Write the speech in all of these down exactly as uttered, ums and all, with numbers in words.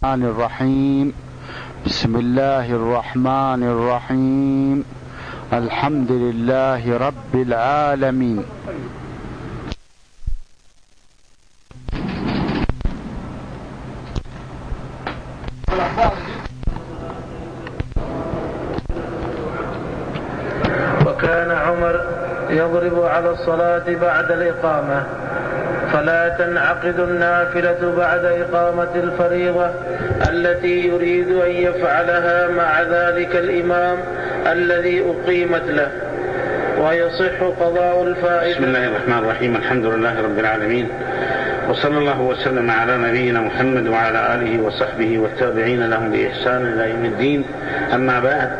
الرحمن الرحيم. بسم الله الرحمن الرحيم. الحمد لله رب العالمين. وكان عمر يضرب على الصلاة بعد الإقامة، فلا تنعقد النافلة بعد إقامة الفريضة التي يريد أن يفعلها مع ذلك الإمام الذي أقيمت له، ويصح قضاء الفائدة. بسم الله الرحمن الرحيم. الحمد لله رب العالمين، وصلى الله وسلم على نبينا محمد وعلى آله وصحبه والتابعين لهم بإحسان إلى يوم الدين. أما بعد،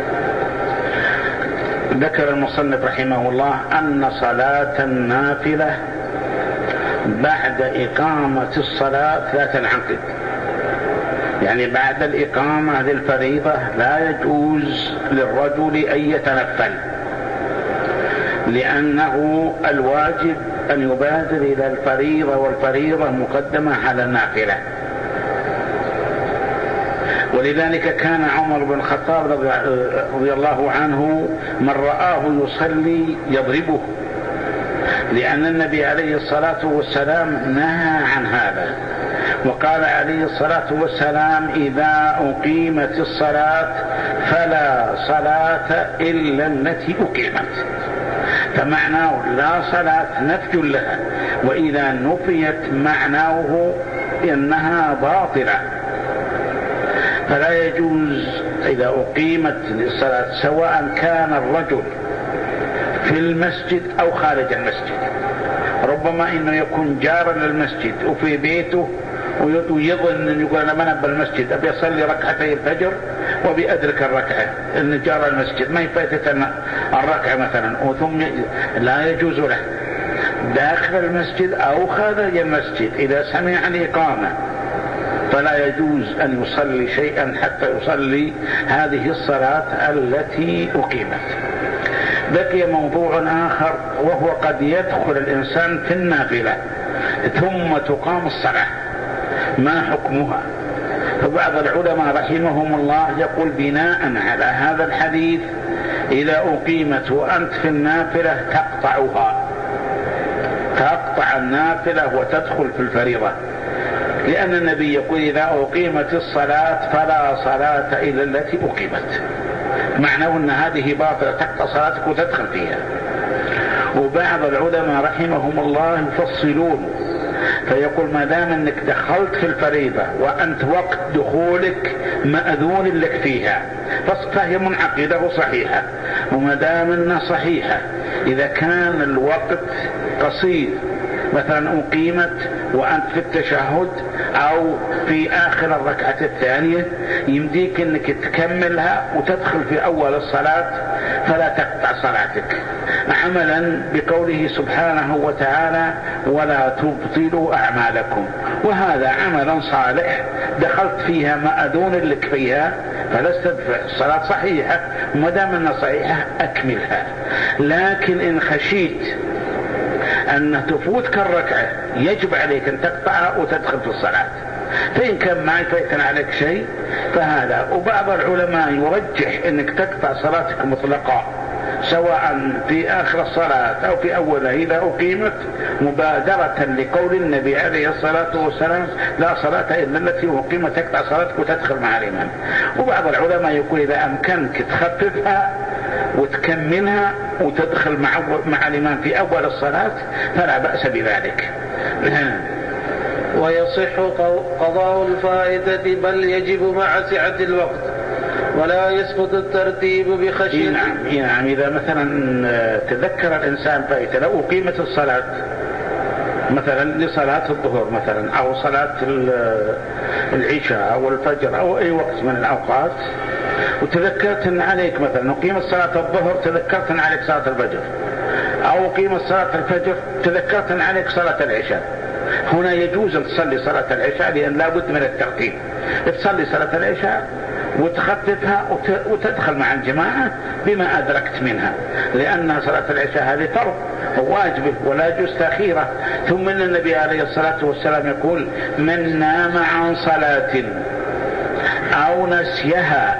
ذكر المصنف رحمه الله أن صلاة النافلة بعد إقامة الصلاة لا تنعقد، يعني بعد الإقامة للفريضة لا يجوز للرجل أن يتنفل، لأنه الواجب أن يبادر إلى الفريضة، والفريضة مقدمة على النافلة. ولذلك كان عمر بن الخطاب رضي الله عنه من رآه يصلي يضربه، لأن النبي عليه الصلاة والسلام نهى عن هذا، وقال عليه الصلاة والسلام: إذا أقيمت الصلاة فلا صلاة إلا التي أقيمت. فمعناه لا صلاة نفي لها، وإذا نفيت معناه إنها باطلة. فلا يجوز إذا أقيمت الصلاة، سواء كان الرجل في المسجد أو خارج المسجد. ربما إنه يكون جارا للمسجد وفي بيته ويظن أن يقول أنا ما نبى المسجد، أبي أصلي ركعتي الفجر وبأدرك الركعة، إن جار المسجد ما يفاتتنا الركعة مثلا، وثم لا يجوز له داخل المسجد أو خارج المسجد إذا سمع الإقامة فلا يجوز أن يصلي شيئا حتى يصلي هذه الصلاة التي أقيمت. بقي موضوع آخر، وهو قد يدخل الإنسان في النافلة ثم تقام الصلاة، ما حكمها؟ فبعض العلماء رحمهم الله يقول بناء على هذا الحديث: إذا أقيمت وأنت في النافلة تقطعها، تقطع النافلة وتدخل في الفريضة، لأن النبي يقول: إذا أقيمت الصلاة فلا صلاة إلا التي أقيمت. معناه أن هذه باطلة، تقطع صلاتك وتدخل فيها. وبعض العلماء رحمهم الله يفصلون، فيقول ما دام أنك دخلت في الفريضة وأنت وقت دخولك مأذون لك فيها فهي منعقدة وصحيحة. وما دام أنها صحيحة، إذا كان الوقت قصير، مثلا أقيمت وأنت في التشهد أو في آخر الركعة الثانية، يمديك أنك تكملها وتدخل في أول الصلاة فلا تقطع صلاتك، عملا بقوله سبحانه وتعالى: ولا تبطلوا أعمالكم. وهذا عملا صالح دخلت فيها مأذون لك فيها فلا تدفع، الصلاة صحيحة، ما دام أنها صحيحة أكملها. لكن إن خشيت أن تفوتك الركعة يجب عليك أن تقطعها وتدخل في الصلاة، فإن كان ما يفوتنا عليك شيء فهذا. وبعض العلماء يرجح أنك تقطع صلاتك مطلقا، سواء في آخر الصلاة أو في أولها إذا أقيمت، مبادرة لقول النبي عليه الصلاة والسلام: لا صلاة إلا التي أقيمت، تقطع صلاتك وتدخل مع الإمام. وبعض العلماء يقول إذا أمكنك تخففها وتكملها وتدخل مع, مع الإمام في أول الصلاة فلا بأس بذلك. ويصح قضاء الفائدة، بل يجب مع سعة الوقت، ولا يسقط الترتيب بخشية. نعم نعم. إذا مثلا تذكر الإنسان فائدة، لو أقيمت الصلاة مثلا لصلاة الظهر مثلا أو صلاة العشاء أو الفجر أو أي وقت من الأوقات، وتذكرت أن عليك مثلا أقيمت صلاة الظهر، تذكرت أن عليك صلاة الفجر، أو أقيمت صلاة الفجر تذكرت أن عليك صلاة العشاء، هنا يجوز أن تصلي صلاة العشاء، لأن لا بد من الترتيب. تصلي صلاة العشاء وتخففها وتدخل مع الجماعة بما أدركت منها، لأن صلاة العشاء هذه فرض واجبه ولا يجوز تأخيره. ثم ان النبي عليه الصلاة والسلام يقول: من نام عن صلاة او نسيها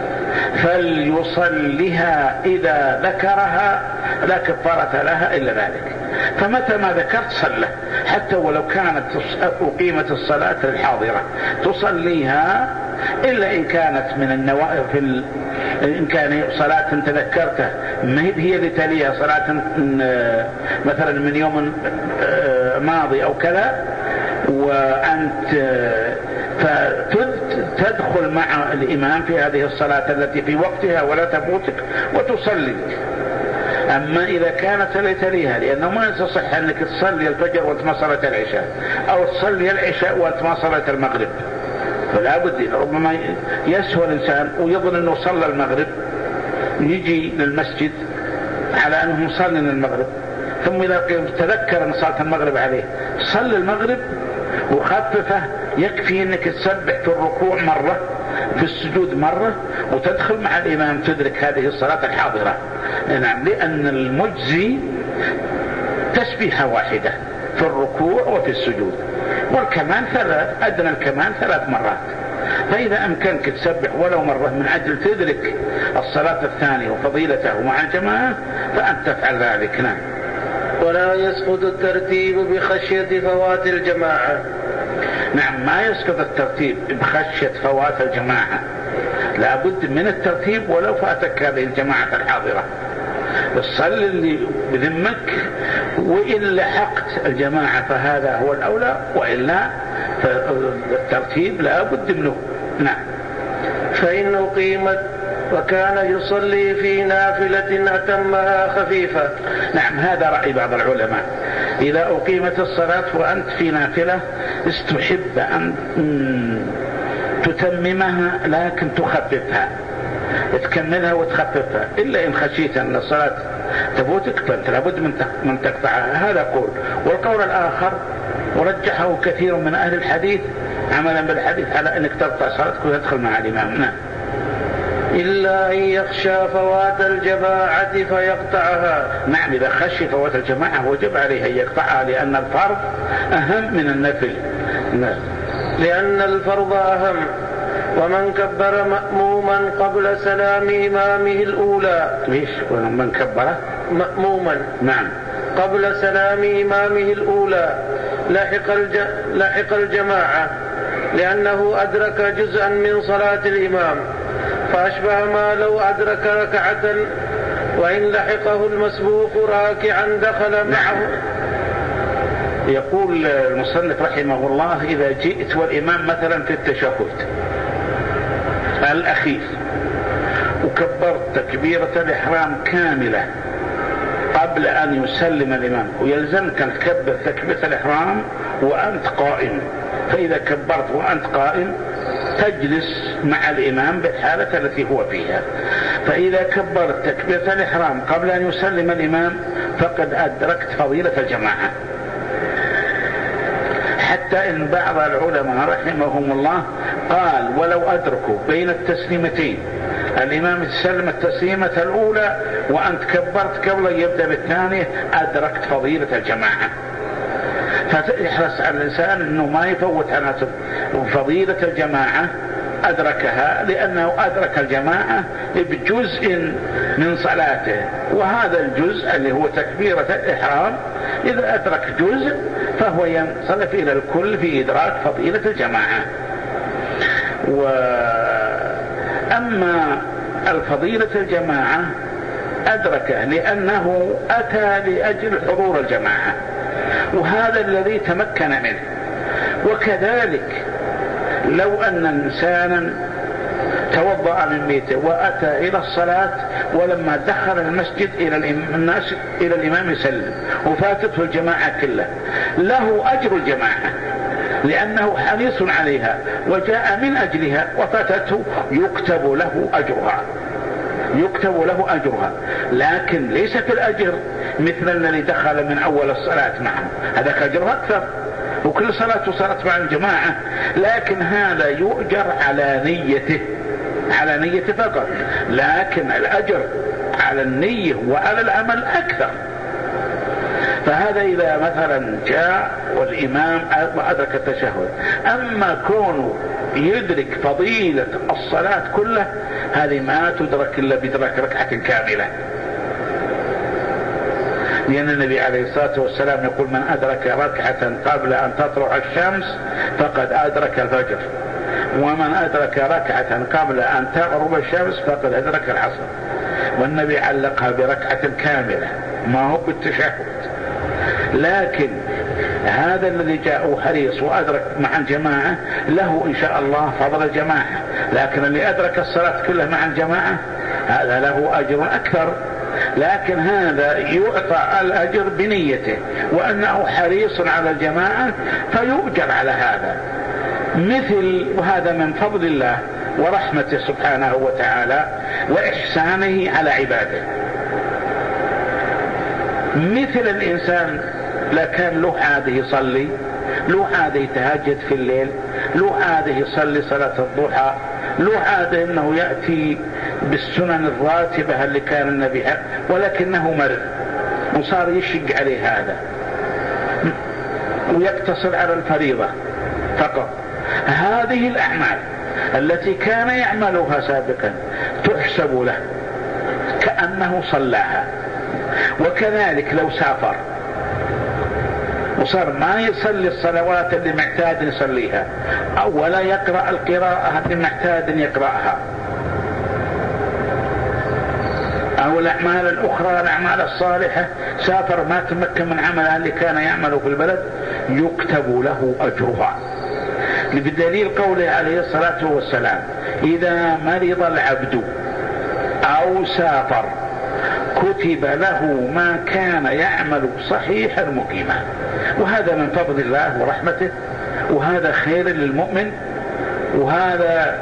فليصلها إذا ذكرها لا كفارة لها إلا ذلك. فمتى ما ذكرت صلى، حتى ولو كانت أقيمت الصلاة الحاضرة تصليها، إلا إن كانت من النوافل، إن كان صلاة تذكرته ما هي اللي تليها صلاة مثلا من يوم ماضي أو كذا، وأنت فتدخل مع الإمام في هذه الصلاة التي في وقتها ولا تفوتك وتصلي. أما إذا كانت لتليها، لأنه ما يصح أنك تصلي الفجر وأنت ما صليت العشاء، أو تصلي العشاء وأنت ما صليت المغرب، فلا بد. ربما يسهو الإنسان ويظن أنه صلى المغرب، يجي للمسجد على أنه يصلي المغرب، ثم إذا تذكر أن صلاة المغرب عليه صلي المغرب وخففه. يكفي أنك تسبح في الركوع مرة، في السجود مرة، وتدخل مع الإمام تدرك هذه الصلاة الحاضرة. نعم، لأن المجزي تسبيحة واحدة في الركوع وفي السجود، والكمان ثلاث، أدنى الكمان ثلاث مرات. فإذا أمكنك تسبح ولو مرة من أجل تدرك الصلاة الثانية وفضيلته مع الجماعة فأنت تفعل ذلك. نعم. ولا يسقط الترتيب بخشية فوات الجماعة. نعم، ما يسقط الترتيب بخشية فوات الجماعة، لا بد من الترتيب ولو فاتك هذه الجماعة الحاضرة. الصل اللي بذمك، وإن لحقت الجماعة فهذا هو الأولى، وإلا فالترتيب لا بد منه. نعم. فإن أقيمت وكان يصلي في نافلة أتمها خفيفة. نعم، هذا رأي بعض العلماء. إذا أقيمت الصلاة وأنت في نافلة استحب أن تتممها لكن تخففها، تكملها وتخففها، إلا إن خشيت أن الصلاة تفوتك فأنت لابد من تقطعها. هذا قول. والقول الآخر ورجحه كثير من أهل الحديث عملا بالحديث على أنك تقطع صلاتك وتدخل مع الإمام. نعم. إلا أن يخشى فوات الجماعة فيقطعها. نعم، إذا خشي فوات الجماعة وجب عليه أن يقطعها، لأن الفرض أهم من النفل. نعم. لأن الفرض أهم. ومن كبر مأموما قبل سلام إمامه الأولى. ليش؟ ومن كبر مأموما نعم قبل سلام إمامه الأولى لحق, الج... لحق الجماعة، لأنه أدرك جزءا من صلاة الإمام، فأشبه ما لو أدرك ركعة، وإن لحقه المسبوق راكعا دخل معه. يقول المصنف رحمه الله: إذا جئت والإمام مثلا في التشهد الأخير وكبرت تكبيرة الإحرام كاملة قبل أن يسلم الإمام، ويلزمك أن تكبر تكبيرة الإحرام وأنت قائم، فإذا كبرت وأنت قائم تجلس مع الإمام بالحالة التي هو فيها. فإذا كبرت تكبيرة الإحرام قبل أن يسلم الإمام فقد أدركت فضيلة الجماعة. حتى إن بعض العلماء رحمهم الله قال: ولو أدركوا بين التسليمتين الإمام يسلم التسليمة الأولى وأنت كبرت قبل أن يبدأ بالثانية أدركت فضيلة الجماعة. فيحرص على الإنسان أنه ما يفوت عنه فضيلة الجماعة، أدركها لأنه أدرك الجماعة بجزء من صلاته، وهذا الجزء اللي هو تكبيرة الإحرام إذا أدرك جزء فهو ينصرف إلى الكل في إدراك فضيلة الجماعة. وأما الفضيلة الجماعة أدركه لأنه أتى لأجل حضور الجماعة، وهذا الذي تمكن منه. وكذلك لو أن إنسانا توضأ من بيته وأتى إلى الصلاة ولما دخل المسجد إلى الناس إلى الإمام يسلم وفاتته الجماعة كلها، له أجر الجماعة لأنه حريص عليها وجاء من أجلها وفاتته، يكتب له أجرها يكتب له أجرها لكن ليس في الأجر مثل الذي دخل من أول الصلاة معه، هذا أجرها أكثر وكل صلاة صارت مع الجماعة، لكن هذا يؤجر على نيته على نيته فقط، لكن الأجر على النية وعلى العمل أكثر. فهذا إذا مثلا جاء والإمام وأدرك التشهد. أما كونه يدرك فضيلة الصلاة كلها هذه ما تدرك إلا بدرك ركعة كاملة، لأن النبي عليه الصلاة والسلام يقول من أدرك ركعة قبل أن تطلع الشمس فقد أدرك الفجر، ومن أدرك ركعة قبل أن تغرب الشمس فقد أدرك العصر. والنبي علقها بركعة كاملة ما هو بالتشهد. لكن هذا الذي جاء حريص وأدرك مع الجماعة له إن شاء الله فضل الجماعة، لكن اللي أدرك الصلاة كلها مع الجماعة هذا له أجر أكثر، لكن هذا يعطى الأجر بنيته وأنه حريص على الجماعة فيؤجر على هذا. مثل وهذا من فضل الله ورحمته سبحانه وتعالى وإحسانه على عباده. مثل الإنسان لا كان له عادة يصلي، له عادة يتهجد في الليل، له عادة يصلي صلاة الضحى، له عادة أنه يأتي بالسنن الراتبة اللي كان النبي، ولكنه مرض وصار يشق عليه هذا ويقتصر على الفريضة فقط. هذه الأعمال التي كان يعملها سابقا تحسب له كأنه صلاها. وكذلك لو سافر وصار ما يصلي الصلوات اللي معتاد يصليها أو ولا يقرأ القراءة اللي معتاد يقرأها، أو الأعمال الأخرى الأعمال الصالحة سافر ما تمكن من عملها اللي كان يعمله في البلد، يكتب له أجرها. بدليل قوله عليه الصلاة والسلام إذا مرض العبد أو سافر كتب له ما كان يعمل صحيحا مقيما. وهذا من فضل الله ورحمته، وهذا خير للمؤمن، وهذا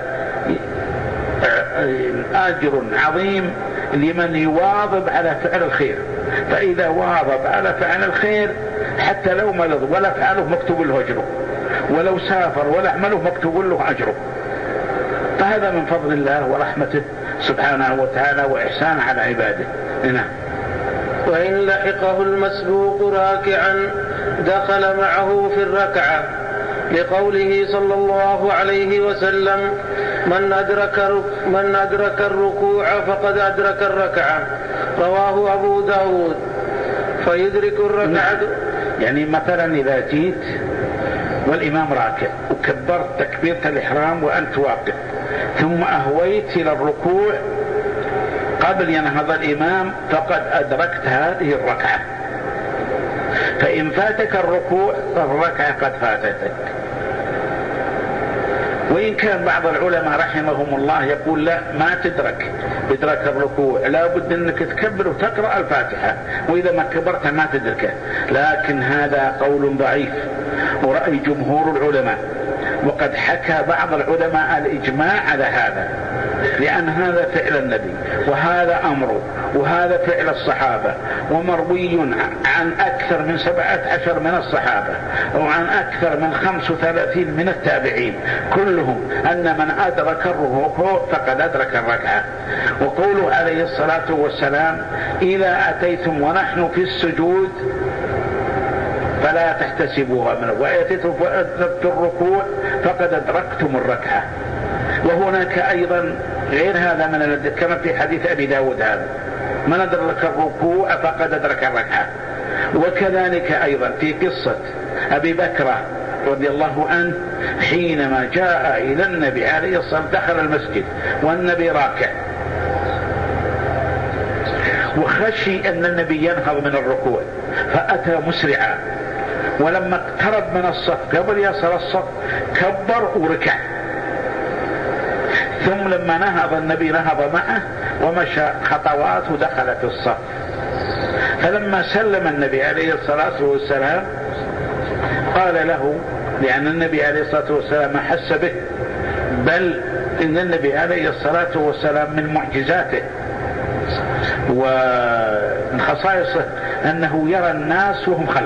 أجر عظيم لمن يواظب على فعل الخير. فإذا واظب على فعل الخير حتى لو مرض ولا فعله مكتوب له أجره، ولو سافر ولا عمله مكتوب له أجره. فهذا من فضل الله ورحمته سبحانه وتعالى وإحسان على عباده. نعم. وإن لحقه المسبوق راكعا دخل معه في الركعة، لقوله صلى الله عليه وسلم من أدرك, من أدرك الركوع فقد أدرك الركعة، رواه أبو داود. فيدرك الركعة يعني مثلا إذا جيت والإمام راكع وكبرت تكبيرة الإحرام وأنت واقف ثم أهويت إلى الركوع قبل ينهض الإمام فقد أدركت هذه الركعة. فإن فاتك الركوع فالركعة قد فاتتك. وإن كان بعض العلماء رحمهم الله يقول لا ما تدرك إدراك الركوع، لا بد أنك تكبر وتقرأ الفاتحة، وإذا ما كبرت ما تدركه. لكن هذا قول ضعيف ورأي جمهور العلماء، وقد حكى بعض العلماء الإجماع على هذا، لأن هذا فعل النبي وهذا أمره وهذا فعل الصحابة، ومروي عن أكثر من سبعة عشر من الصحابة وعن أكثر من خمس وثلاثين من التابعين كلهم أن من أدرك الركوع فقد أدرك الركعة. وقوله عليه الصلاة والسلام إذا أتيتم ونحن في السجود فلا تحتسبوها منه، وأتيتم فأدركتم الركوع فقد أدركتم الركعة. وهناك أيضا غير هذا من الذي كما في حديث أبي داود هذا من أدرك الركوع فقد أدرك الركعة. وكذلك أيضا في قصة أبي بكر رضي الله عنه حينما جاء إلى النبي عليه الصلاة والسلام دخل المسجد والنبي راكع وخشي أن النبي ينهض من الركوع فأتى مسرعا، ولما اقترب من الصف قبل يصل الصف كبر وركع، ثم لما نهض النبي نهض معه ومشى خطوات ودخل في الصف. فلما سلم النبي عليه الصلاة والسلام قال له، لأن النبي عليه الصلاة والسلام حس به، بل إن النبي عليه الصلاة والسلام من معجزاته ومن خصائصه أنه يرى الناس وهم خلفه.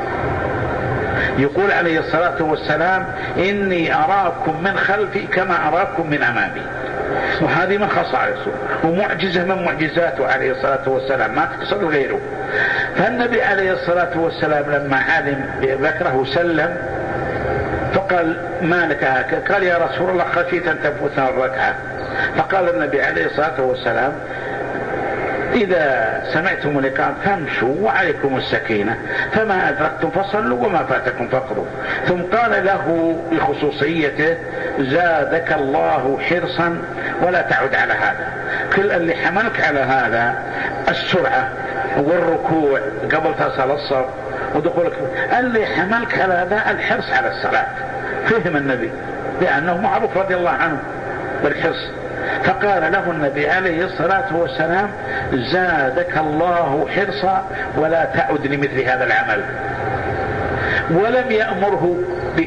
يقول عليه الصلاة والسلام إني أراكم من خلفي كما أراكم من أمامي. وهذه من خصائصه ومعجزة من معجزاته عليه الصلاة والسلام ما تحصل غيره. فالنبي عليه الصلاة والسلام لما علم بكره سلم، فقال ما لك هكذا؟ قال يا رسول الله خشيت أن تفوتنا الركعة. فقال النبي عليه الصلاة والسلام إذا سمعتم الإقامة فامشوا وعليكم السكينة، فما أدركتم فصلوا وما فاتكم فاقضوا. ثم قال له بخصوصيته زادك الله حرصا ولا تعد على هذا. كل اللي حملك على هذا السرعة والركوع قبل تصل الصف ودخولك، اللي حملك على هذا الحرص على الصلاة. فهم النبي لأنه معروف رضي الله عنه بالحرص. فقال له النبي عليه الصلاة والسلام زادك الله حرصا ولا تعد لمثل هذا العمل، ولم يأمره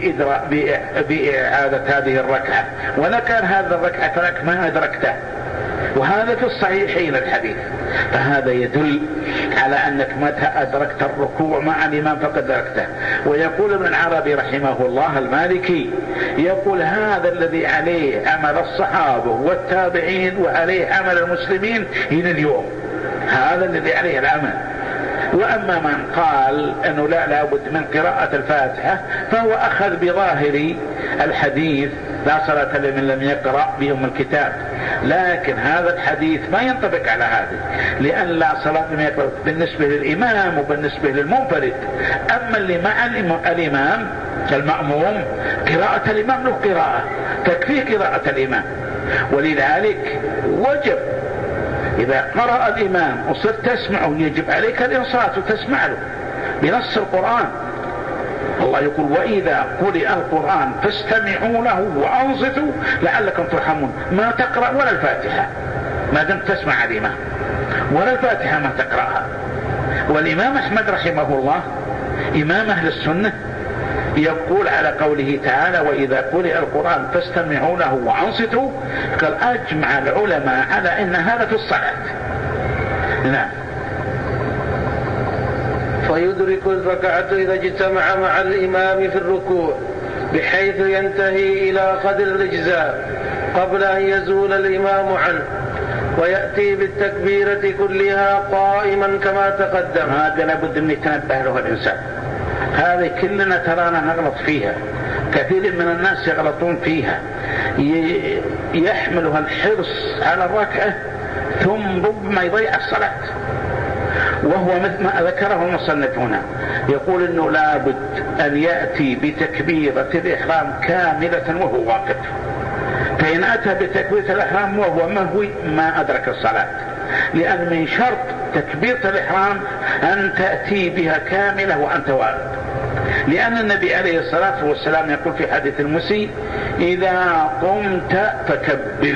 بإعادة هذه الركعة، ولا كان هذا الركعة لك ما أدركته، وهذا في الصحيحين الحديث. فهذا يدل على أنك متى أدركت الركوع مع الإمام فقد أدركته. ويقول ابن العربي رحمه الله المالكي يقول هذا الذي عليه عمل الصحابة والتابعين وعليه عمل المسلمين إلى اليوم، هذا الذي عليه العمل. وأما من قال أنه لا لابد من قراءة الفاتحة فهو أخذ بظاهر الحديث لا صلاة لمن لم يقرأ بأم الكتاب، لكن هذا الحديث ما ينطبق على هذا، لأن لا صلاة لمن يقرأ بالنسبة للإمام وبالنسبة للمنفرد. أما اللي مع الإمام المأموم قراءة الإمام له قراءة تكفي قراءة الإمام، ولذلك وجب إذا قرأ الإمام وصرت تسمعه يجب عليك الإنصات وتسمع له بنص القرآن. الله يقول وإذا قرئ القرآن فاستمعوا له وأنصتوا لعلكم ترحمون. ما تقرأ ولا الفاتحة ما دمت تسمع الإمام، ولا الفاتحة ما تقرأها. والإمام أحمد رحمه الله إمام أهل السنة يقول على قوله تعالى وإذا قرئ القرآن فاستمعوا له وأنصتوا، قال أجمع العلماء على أن هذا في الصلاة. نعم. فيدرك الركعة إذا اجتمع مع الإمام في الركوع بحيث ينتهي إلى قدر الإجزاء قبل أن يزول الإمام عنه، ويأتي بالتكبيرة كلها قائما كما تقدم. هذا لابد أن يتنبه له الإنسان. هذه كلنا ترانا نغلط فيها، كثير من الناس يغلطون فيها، يحملها الحرص على الركعة ثم ربما يضيع الصلاة. وهو مثل ما ذكره المصنف هنا، يقول انه لابد ان يأتي بتكبيرة الإحرام كاملة وهو واقف، فإن أتى بتكبيرة الإحرام وهو مهوي ما أدرك الصلاة، لأن من شرط تكبيرة الإحرام أن تأتي بها كاملة وأنت واقف، لأن النبي عليه الصلاة والسلام يقول في حديث المسيء إذا قمت فكبر.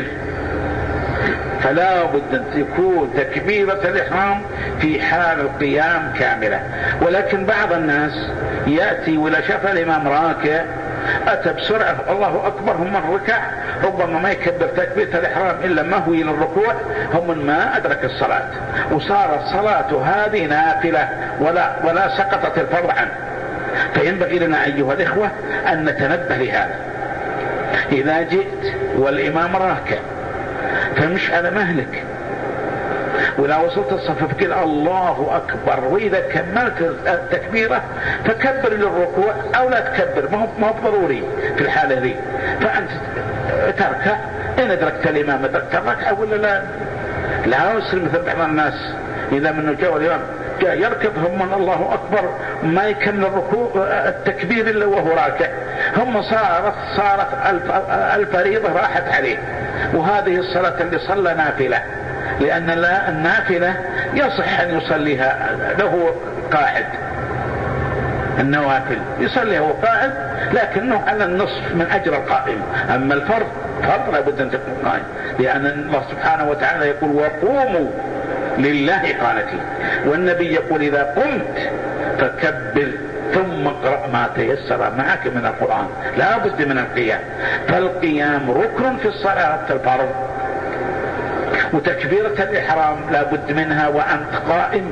فلا بد أن تكون تكبيرة الإحرام في حال القيام كاملة. ولكن بعض الناس يأتي ولا شاف الإمام راكع أتى بسرعة الله أكبر، هم الركع ربما ما يكبر تكبيرة الإحرام إلا ما هو إلى الركوع، هم ما أدرك الصلاة، وصارت صلاة هذه نافلة ولا, ولا سقطت الفرض عنه. فينبغي لنا أيها الإخوة أن نتنبه لهذا. إذا جئت والإمام راكع فمش على مهلك، وإذا وصلت الصف فقل الله أكبر، وإذا كملت التكبيرة فكبر للركوع أو لا تكبر، ما هو ضروري في الحالة دي. فأنت تركع إن أدركت الإمام أدركت الركعة ولا لا. لا يصير مثل بعض الناس إذا منه جاء الإمام جاء يركض هم الله أكبر ما يكمل الركوع التكبير إلا وهو راكع، هم صارت صارت الفريضة راحت عليه. وهذه الصلاة اللي صلى نافلة، لأن النافلة يصح أن يصليها له قاعد، النوافل يصليها هو قاعد لكنه على النصف من أجر القائم. أما الفرض فرض لابد أن تكون قائم، لأن الله سبحانه وتعالى يقول وقوموا لله قانتين، والنبي يقول إذا قمت فكبر ثم اقرأ ما تيسر معك من القرآن. لا بد من القيام، فالقيام ركن في الصلاة الفرض. وتكبيرة الإحرام لا بد منها وأنت قائم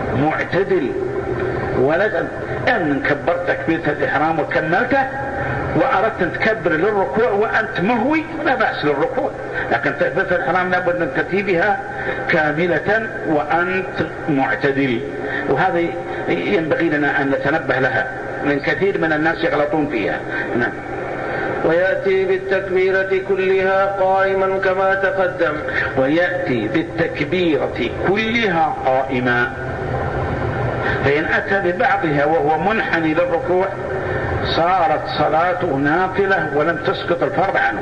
معتدل، ولا أن كبرت تكبيرة الإحرام وكملته وأردت أن تكبر للركوع وأنت مهوي لا بأس للركوع، لكن تكبيرة الإحرام لابد أن تأتي بها كاملة وأنت معتدل، وهذا ينبغي لنا أن نتنبه لها، من كثير من الناس يغلطون فيها. نعم. ويأتي بالتكبيرة كلها قائما كما تقدم. ويأتي بالتكبيرة كلها قائما، فإن أتى ببعضها وهو منحني للركوع صارت صلاته نافلة ولم تسقط الفرض عنه.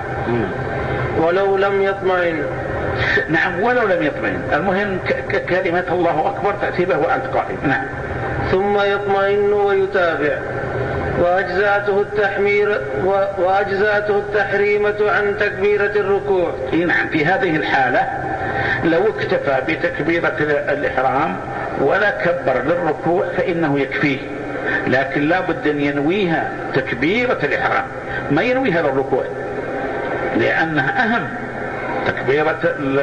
ولو لم يطمئن. نعم، ولو لم يطمئن، المهم كلمة الله أكبر تأتي به وأنت قائم. نعم. ثم يطمئن ويتابع. وأجزاته التحمير وأجزاته التحريمة عن تكبيرة الركوع. نعم، في هذه الحالة لو اكتفى بتكبيرة الإحرام ولا كبر للركوع فإنه يكفيه، لكن لا بد أن ينويها تكبيرة الإحرام، ما ينويها للركوع، لأنها أهم. تكبيرة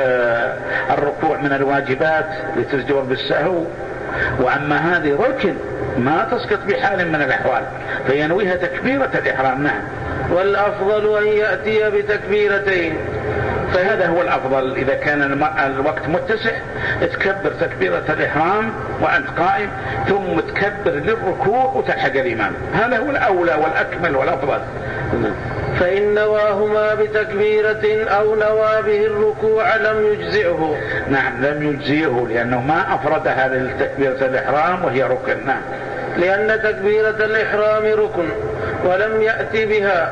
الركوع من الواجبات لتجبر بالسهو، وأما هذه ركن ما تسقط بحال من الأحوال، فينويها تكبيرة الإحرام. نعم. والأفضل أن يأتي بتكبيرتين، فهذا هو الأفضل. إذا كان الوقت متسع تكبر تكبيرة الإحرام وأنت قائم، ثم تكبر للركوع وتلحق الإمام، هذا هو الأولى والأكمل والأفضل. فإن نواهما بتكبيرة أو نوى به الركوع لم يجزئه. نعم، لم يجزئه، لأنه ما أفردها لتكبيرة الإحرام وهي ركن. نعم. لأن تكبيرة الإحرام ركن ولم يأتي بها،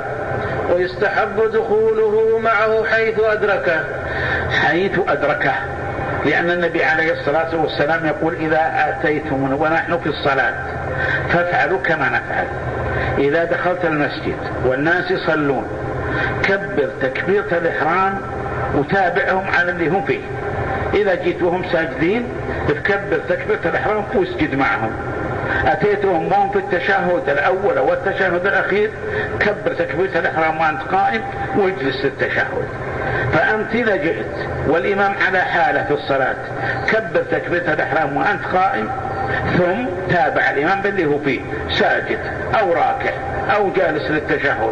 ويستحب دخوله معه حيث أدركه. حيث أدركه، لأن النبي عليه الصلاة والسلام يقول إذا أتيتم ونحن في الصلاة فافعلوا كما نفعل. إذا دخلت المسجد والناس يصلون كبر تكبيرة الإحرام وتابعهم على اللي هم فيه. إذا جيت وهم ساجدين تكبر تكبيرة الإحرام واسجد معهم. أتيتهم وهم في التشهد الأول والتشهد الأخير كبر تكبيرة الإحرام وأنت قائم واجلس للتشهد. فأنت إذا جئت والإمام على حالة في الصلاة كبر تكبيرة الإحرام وأنت قائم، ثم تابع الإمام باللي هو فيه ساجد أو راكع أو جالس للتشهد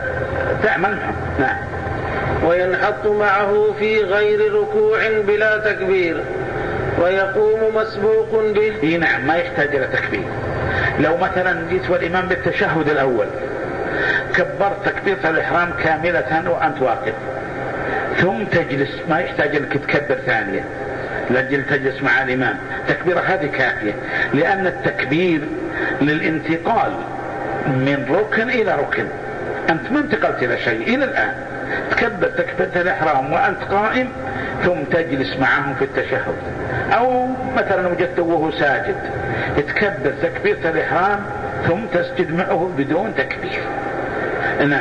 فتعمل معه. نعم. وينحط معه في غير ركوع بلا تكبير، ويقوم مسبوق به. نعم، ما يحتاج إلى تكبير. لو مثلا جيت والإمام بالتشهد الأول كبرت تكبيرة الإحرام كاملة وأنت واقف، ثم تجلس، ما يحتاج أنك تكبر ثانية، لأجل تجلس مع الإمام، تكبيرة هذه كافية، لأن التكبير للانتقال من ركن إلى ركن، أنت ما انتقلت إلى شيء إلى الآن. تكبر تكبيرة الإحرام وأنت قائم ثم تجلس معهم في التشهد، أو مثلا وجدته وهو ساجد تكبر تكبيرة الإحرام ثم تسجد معه بدون تكبير. نعم.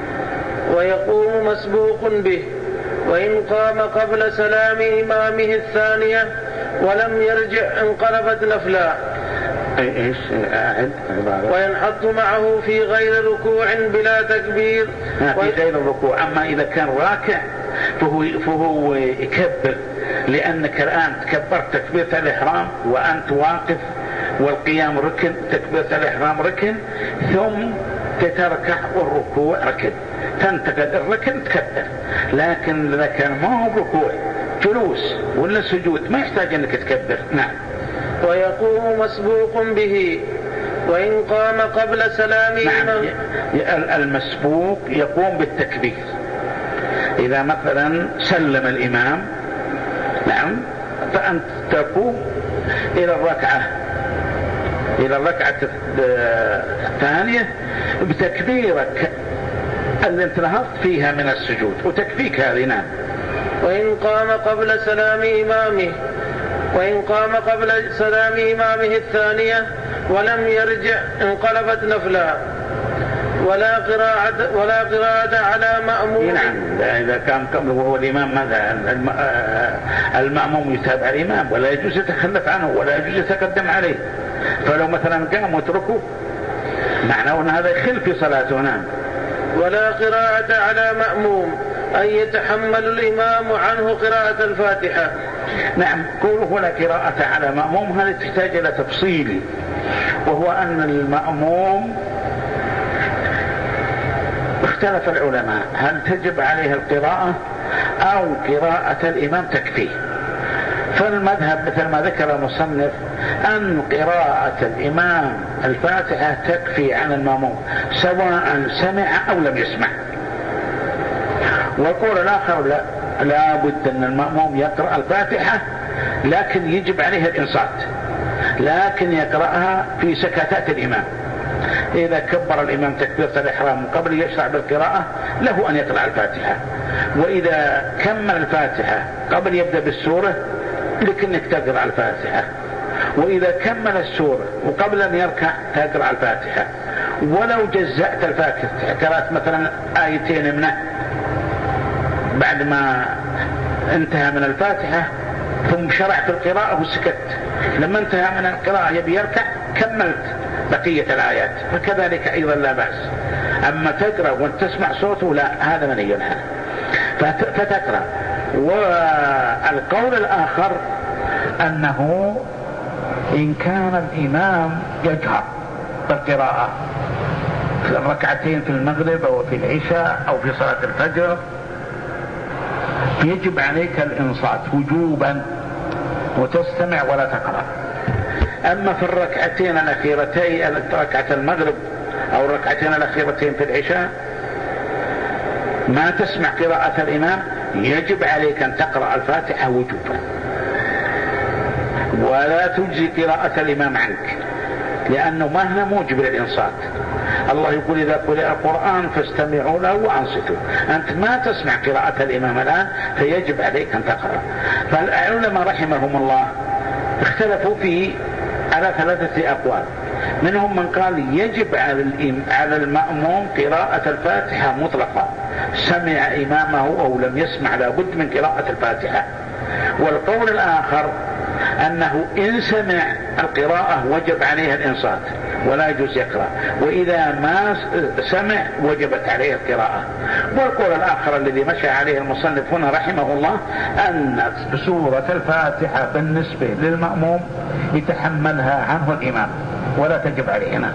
ويقوم مسبوق به، وإن قام قبل سلام إمامه الثانية ولم يرجع انقلبت نفلا. ايش أعد؟ وينحط معه في غير ركوع بلا تكبير. في غير الركوع. أما إذا كان راكع فهو, فهو يكبر، لأنك الآن تكبرت تكبيرة الإحرام وأنت واقف، والقيام ركن، تكبيرة الإحرام ركن، ثم تتركع والركوع ركن، تنتقد الركن تكبر. لكن إذا كان ما هو ركوع جلوس ولا سجود ما يحتاج أنك تكبر. نعم. ويقوم مسبوق به، وإن قام قبل سلام. نعم. المسبوق يقوم بالتكبير إذا مثلا سلم الإمام، نعم، فأنت تقوم إلى الركعة إلى الركعة الثانية بتكبيرك اللي انت نهضت فيها من السجود وتكفيك هذه. نعم. وإن قام قبل سلام إمامه وإن قام قبل سلام إمامه الثانية ولم يرجع انقلبت نفلا، ولا قراءة ولا قراءة على مأموم. نعم. إذا كان قبله وهو الإمام ماذا؟ المأموم يتابع الإمام ولا يجوز يتخلف عنه ولا يجوز يتقدم عليه، فلو مثلا قام وتركه معناه أن هذا يخل في صلاته. نعم. ولا قراءة على مأموم، أن يتحمل الإمام عنه قراءة الفاتحة. نعم. قوله ولا قراءة على مأموم هذا تحتاج إلى تفصيل، وهو أن المأموم اختلف العلماء هل تجب عليه القراءة أو قراءة الإمام تكفيه. فالمذهب مثل ما ذكر المصنف أن قراءة الإمام الفاتحة تكفي عن المأموم سواء سمع أو لم يسمع. والقول الآخر لا, لا بد أن المأموم يقرأ الفاتحة لكن يجب عليه الإنصات، لكن يقرأها في سكتات الإمام. إذا كبر الإمام تكبيرة الإحرام قبل يشرع بالقراءة له أن يقرأ الفاتحة، وإذا كمل الفاتحة قبل يبدأ بالسورة لكنك تقرأ الفاتحة، وإذا كمل السورة وقبل أن يركع تقرأ الفاتحة. ولو جزأت الفاتحة قرأت مثلا آيتين منه بعد ما انتهى من الفاتحة ثم شرع في القراءة وسكت، لما انتهى من القراءة يبي يركع كملت بقية الآيات، فكذلك أيضا لا بأس. أما تقرأ وانت تسمع صوته لا، هذا منهي عنه فتقرأ. والقول الآخر أنه إن كان الإمام يجهر بالقراءة في الركعتين في المغرب أو في العشاء أو في صلاة الفجر يجب عليك الإنصات وجوبا وتستمع ولا تقرأ. أما في الركعتين الأخيرتين ركعة المغرب أو الركعتين الأخيرتين في العشاء ما تسمع قراءة الإمام يجب عليك أن تقرأ الفاتحة وجوبا، ولا تجزي قراءة الإمام عنك، لأنه ما هنا موجب للإنصات. الله يقول إذا قرئ القرآن فاستمعوا له وأنصتوا. أنت ما تسمع قراءة الإمام الآن فيجب عليك أن تقرأ. فالعلماء رحمهم الله اختلفوا فيه على ثلاثة أقوال. منهم من قال يجب على المأموم قراءة الفاتحة مطلقة، سمع إمامه أو لم يسمع لا بد من قراءة الفاتحة. والقول الآخر أنه إن سمع القراءة وجب عليه الإنصات ولا يجوز يقرأ، وإذا ما سمع وجبت عليه القراءة. والقول الآخر الذي مشى عليه المصنف هنا رحمه الله أن سورة الفاتحة بالنسبة للمأموم يتحملها عنه الإمام ولا تجب علينا،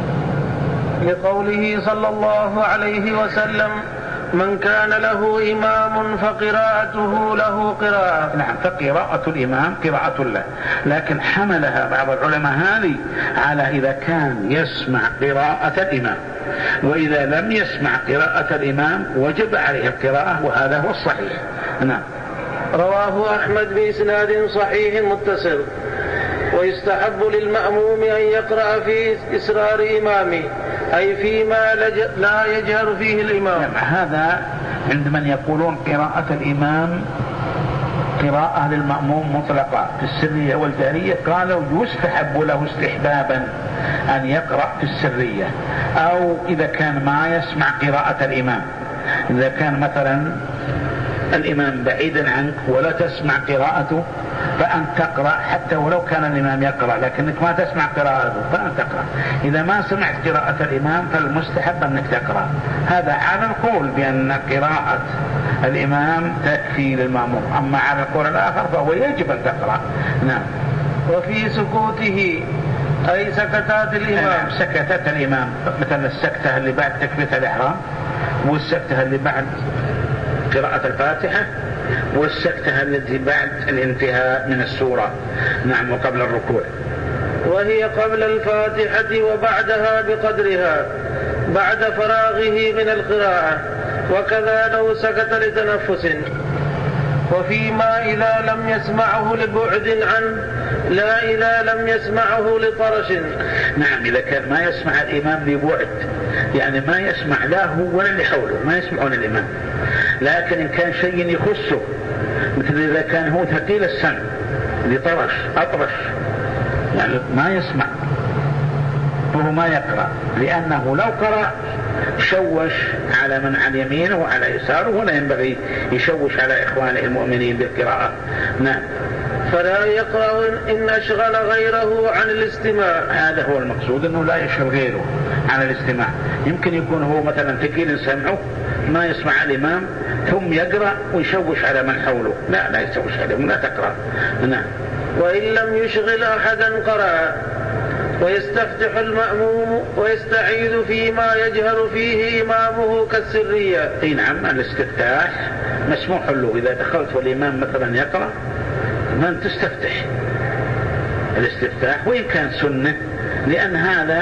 لقوله صلى الله عليه وسلم من كان له إمام فقراءته له قراءة. نعم، فقراءة الإمام قراءة له، لكن حملها بعض العلماء هذه على إذا كان يسمع قراءة الإمام، وإذا لم يسمع قراءة الإمام وجب عليه القراءة، وهذا هو الصحيح. نعم. رواه أحمد بإسناد صحيح متصل. ويستحب للمأموم أن يقرأ في إسرار إمامه، أي فيما لا يجهر فيه الإمام. هذا عند من يقولون قراءة الإمام قراءة للمأموم مطلقة في السرية والجهرية، قالوا يستحب له استحبابا أن يقرأ في السرية، أو إذا كان ما يسمع قراءة الإمام، إذا كان مثلا الإمام بعيدا عنك ولا تسمع قراءته فأن تقرأ حتى ولو كان الإمام يقرأ لكنك ما تسمع قراءته فأن تقرأ. إذا ما سمعت قراءة الإمام فالمستحب أنك تقرأ. هذا على القول بأن قراءة الإمام تكفي للمأموم، أما على القول الآخر فهو يجب أن تقرأ. نعم. وفي سكوته أي سكتات الإمام. سكتات الإمام مثل السكتة اللي بعد تكبيرة الإحرام، والسكتة اللي بعد قراءة الفاتحة، والسكتة التي بعد الانتهاء من السورة. نعم، وقبل الركوع. وهي قبل الفاتحة وبعدها بقدرها بعد فراغه من القراءة، وكذا لو سكت لتنفس. وفيما إذا لم يسمعه لبعد عنه، لا إذا لم يسمعه لطرش. نعم، إذا كان ما يسمع الإمام لبعد، يعني ما يسمع لا هو ولا اللي حوله، ما يسمعون الإمام، لكن إن كان شيء يخصه مثل إذا كان هو ثقيل السمع لطرش أطرش، يعني ما يسمع وهو ما يقرأ، لأنه لو قرأ شوش على من عن يمينه وعلى يساره، ولا ينبغي يشوش على إخوانه المؤمنين بالقراءة. نعم. فلا يقرأ إن أشغل غيره عن الاستماع. هذا هو المقصود، أنه لا يشغل غيره عن الاستماع. يمكن يكون هو مثلا ثقيل سمعه ما يسمع الإمام ثم يقرأ ويشوش على من حوله، لا لا يشوش عليهم، لا تقرأ. نعم. وإن لم يشغل أحدا قرأ، ويستفتح المأموم ويستعيذ فيما يجهر فيه إمامه كالسرية. اي نعم، الاستفتاح مسموح له إذا دخلت والإمام مثلا يقرأ من تستفتح الاستفتاح، وإن كان سنة، لأن هذا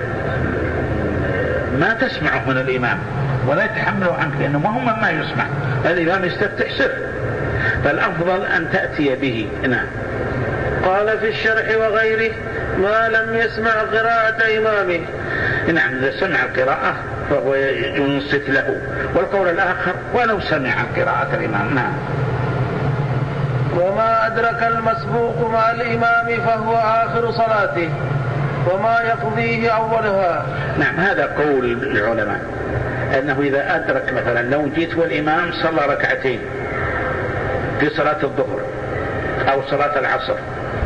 ما تسمعه من الإمام ولا يتحمله عنك، لأنه مهم ما يسمع، الإمام يستفتح سر، فالأفضل أن تأتي به. نعم. قال في الشرح وغيره ما لم يسمع قراءة إمامه. نعم، إذا سمع القراءة فهو ينصت له. والقول الآخر ولو سمع قراءة الإمام. نعم. وما أدرك المسبوق مع الإمام فهو آخر صلاته وما يقضيه أولها. نعم، هذا قول العلماء أنه إذا أدرك مثلا لو جيت والإمام صلى ركعتين في صلاة الظهر أو صلاة العصر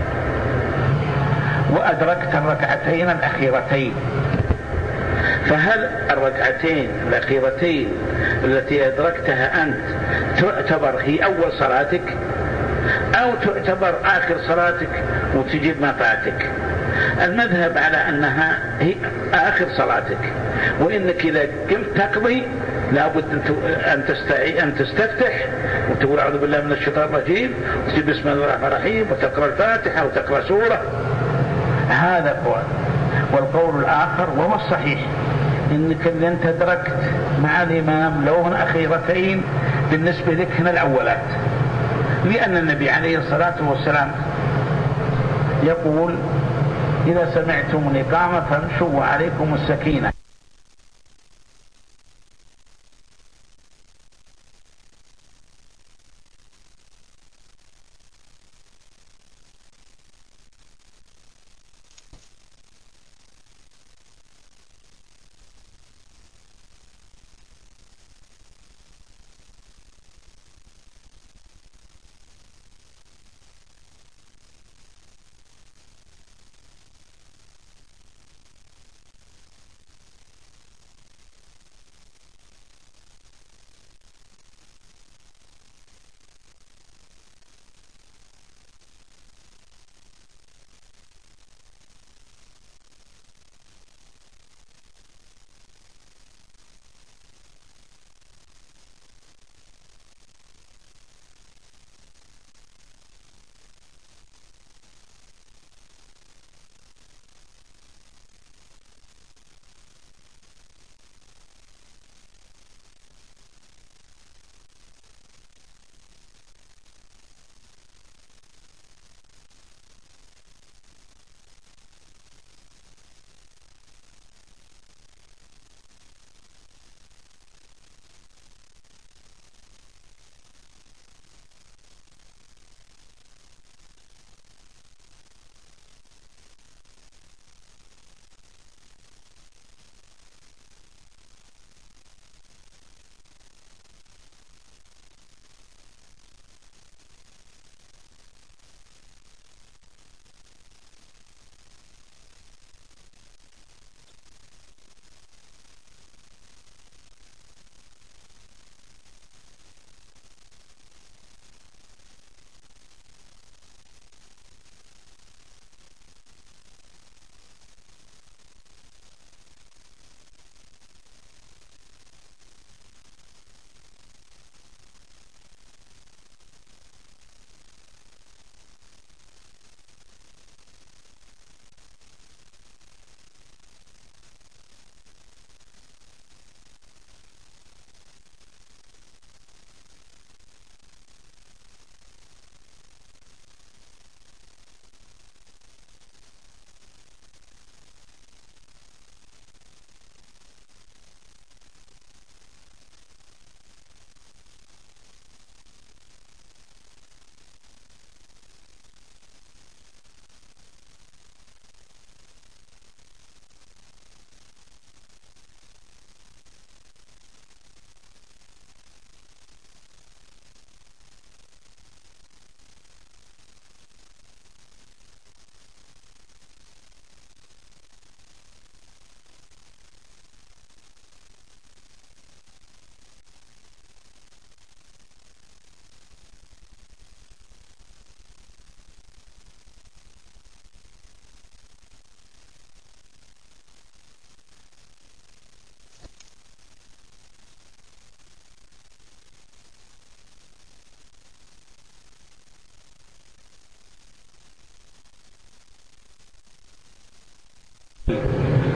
وأدركت الركعتين الأخيرتين، فهل الركعتين الأخيرتين التي أدركتها أنت تعتبر هي أول صلاتك أو تعتبر آخر صلاتك وتجيب ما فاتك؟ المذهب على أنها هي آخر صلاتك، وإنك إذا قمت تقضي لابد أن تستعي أن تستفتح وتقول أعوذ بالله من الشيطان الرجيم وتجيب بسم الله الرحمن الرحيم وتقرأ الفاتحة وتقرأ سورة. هذا قول. والقول الآخر وهو الصحيح إنك إذا أنت أدركت مع الإمام لو هن أخيرتين بالنسبة لك هنا الأولات، لأن النبي عليه الصلاة والسلام يقول إذا سمعتم الإقامة فامشوا وعليكم السكينة.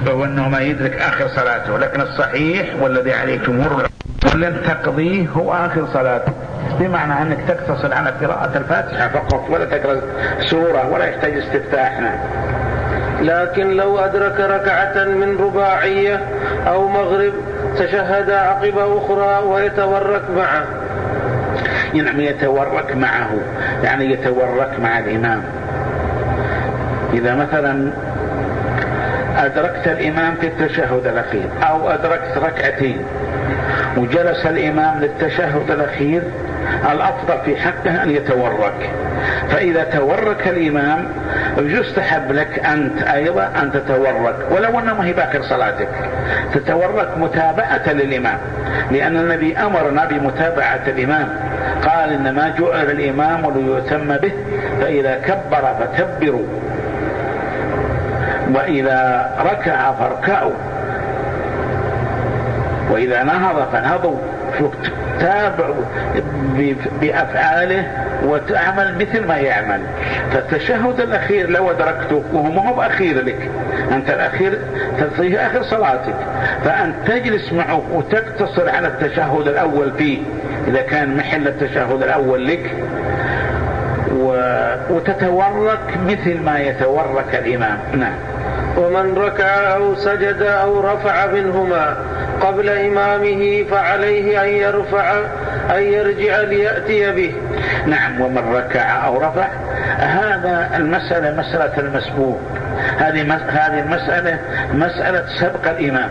وأنه ما يدرك آخر صلاته، لكن الصحيح والذي عليه جمهور لن تقضيه هو آخر صلاته، بمعنى أنك تقتصر على قراءة الفاتحة فقط ولا تقرأ سورة ولا يحتاج استفتاحنا. لكن لو أدرك ركعة من رباعية أو مغرب تشهد عقب أخرى ويتورك معه. يعني يتورك معه، يعني يتورك مع الإمام. إذا مثلا أدركت الإمام في التشهد الأخير أو أدركت ركعتين وجلس الإمام للتشهد الأخير، الأفضل في حقه أن يتورك. فإذا تورك الإمام يستحب لك أنت أيضا أن تتورك، ولو أنه ما هي باكر صلاتك، تتورك متابعة للإمام، لأن النبي أمرنا بمتابعة الإمام، قال إنما جعل الإمام ليؤتم به، فإذا كبر فكبروا وإذا ركع فاركعوا وإذا نهض فانهضوا. تابعوا بأفعاله وتعمل مثل ما يعمل. فالتشهد الأخير لو أدركته وهو ما هو أخير لك، أنت الأخير تصيه آخر صلاتك، فأن تجلس معه وتقتصر على التشهد الأول فيه إذا كان محل التشهد الأول لك، وتتورك مثل ما يتورك الإمام. نعم. ومن ركع أو سجد أو رفع منهما قبل إمامه فعليه أن يرفع أن يرجع ليأتي به. نعم. ومن ركع أو رفع، هذا المسألة مسألة المسبوق، هذه هذه المسألة مسألة سبق الإمام.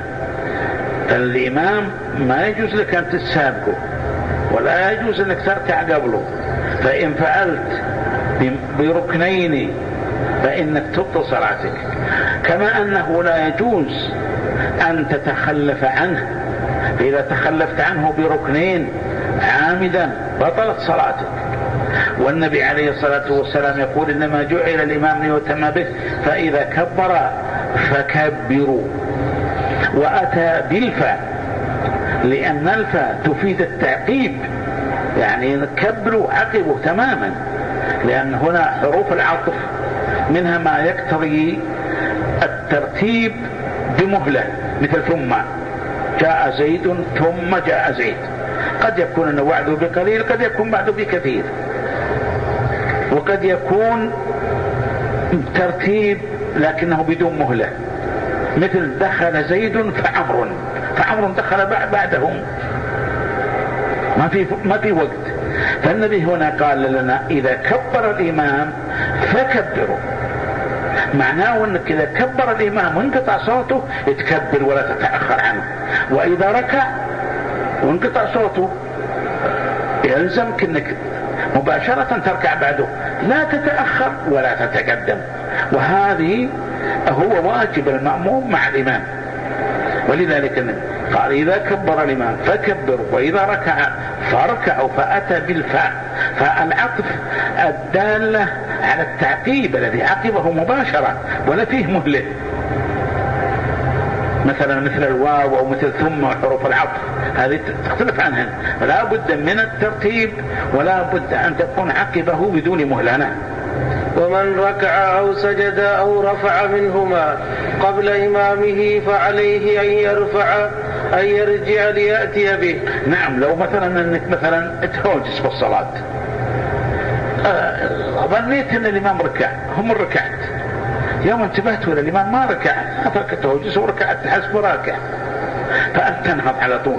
الإمام ما يجوز لك أن تتسابقه ولا يجوز أنك تركع قبله، فإن فعلت بركنين فإنك تبطل صلاتك. كما أنه لا يجوز أن تتخلف عنه، فإذا تخلفت عنه بركنين عامدا بطلت صلاتك. والنبي عليه الصلاة والسلام يقول إنما جعل الإمام ليؤتم به، فإذا كبر فكبروا. وأتى بالفاء لأن الفاء تفيد التعقيب، يعني كبروا عقبوا تماما، لأن هنا حروف العطف منها ما يقتضي الترتيب بمهلة، مثل ثم جاء زيد ثم جاء زيد، قد يكون أنه وعده بقليل، قد يكون بعده بكثير، وقد يكون ترتيب لكنه بدون مهلة، مثل دخل زيد فعمر فعمر دخل بعدهم، ما في ما في وقت. فالنبي هنا قال لنا إذا كبر الإمام فكبروا، معناه أنك إذا كبر الإمام وانقطع صوته تكبر ولا تتأخر عنه، وإذا ركع وانقطع صوته يلزمك أنك مباشرة تركع بعده، لا تتأخر ولا تتقدم. وهذه هو واجب المأموم مع الإمام. ولذلك قال إذا كبر الإمام فكبروا وإذا ركع فاركعوا، فأتى بالفاء، فالعطف الدالة على التعقيب الذي عقبه مباشرة ولا فيه مهلة، مثلا مثل الواو أو مثل ثم وحروف العطف هذه تختلف عنها، فلا بد من الترتيب ولا بد أن تكون عقبه بدون مهلة. ومن ركع أو سجد أو رفع منهما قبل إمامه فعليه أن يرفع أن يرجع ليأتي به. نعم. لو مثلا أنك مثلا تهوجس بالصلاة، ظنيت أن الإمام ركع، هم ركعت، يوم انتبهت إلى الإمام ما ركع، أترك التهوجس وركعت حسب راكع، فأنت تنهض على طول.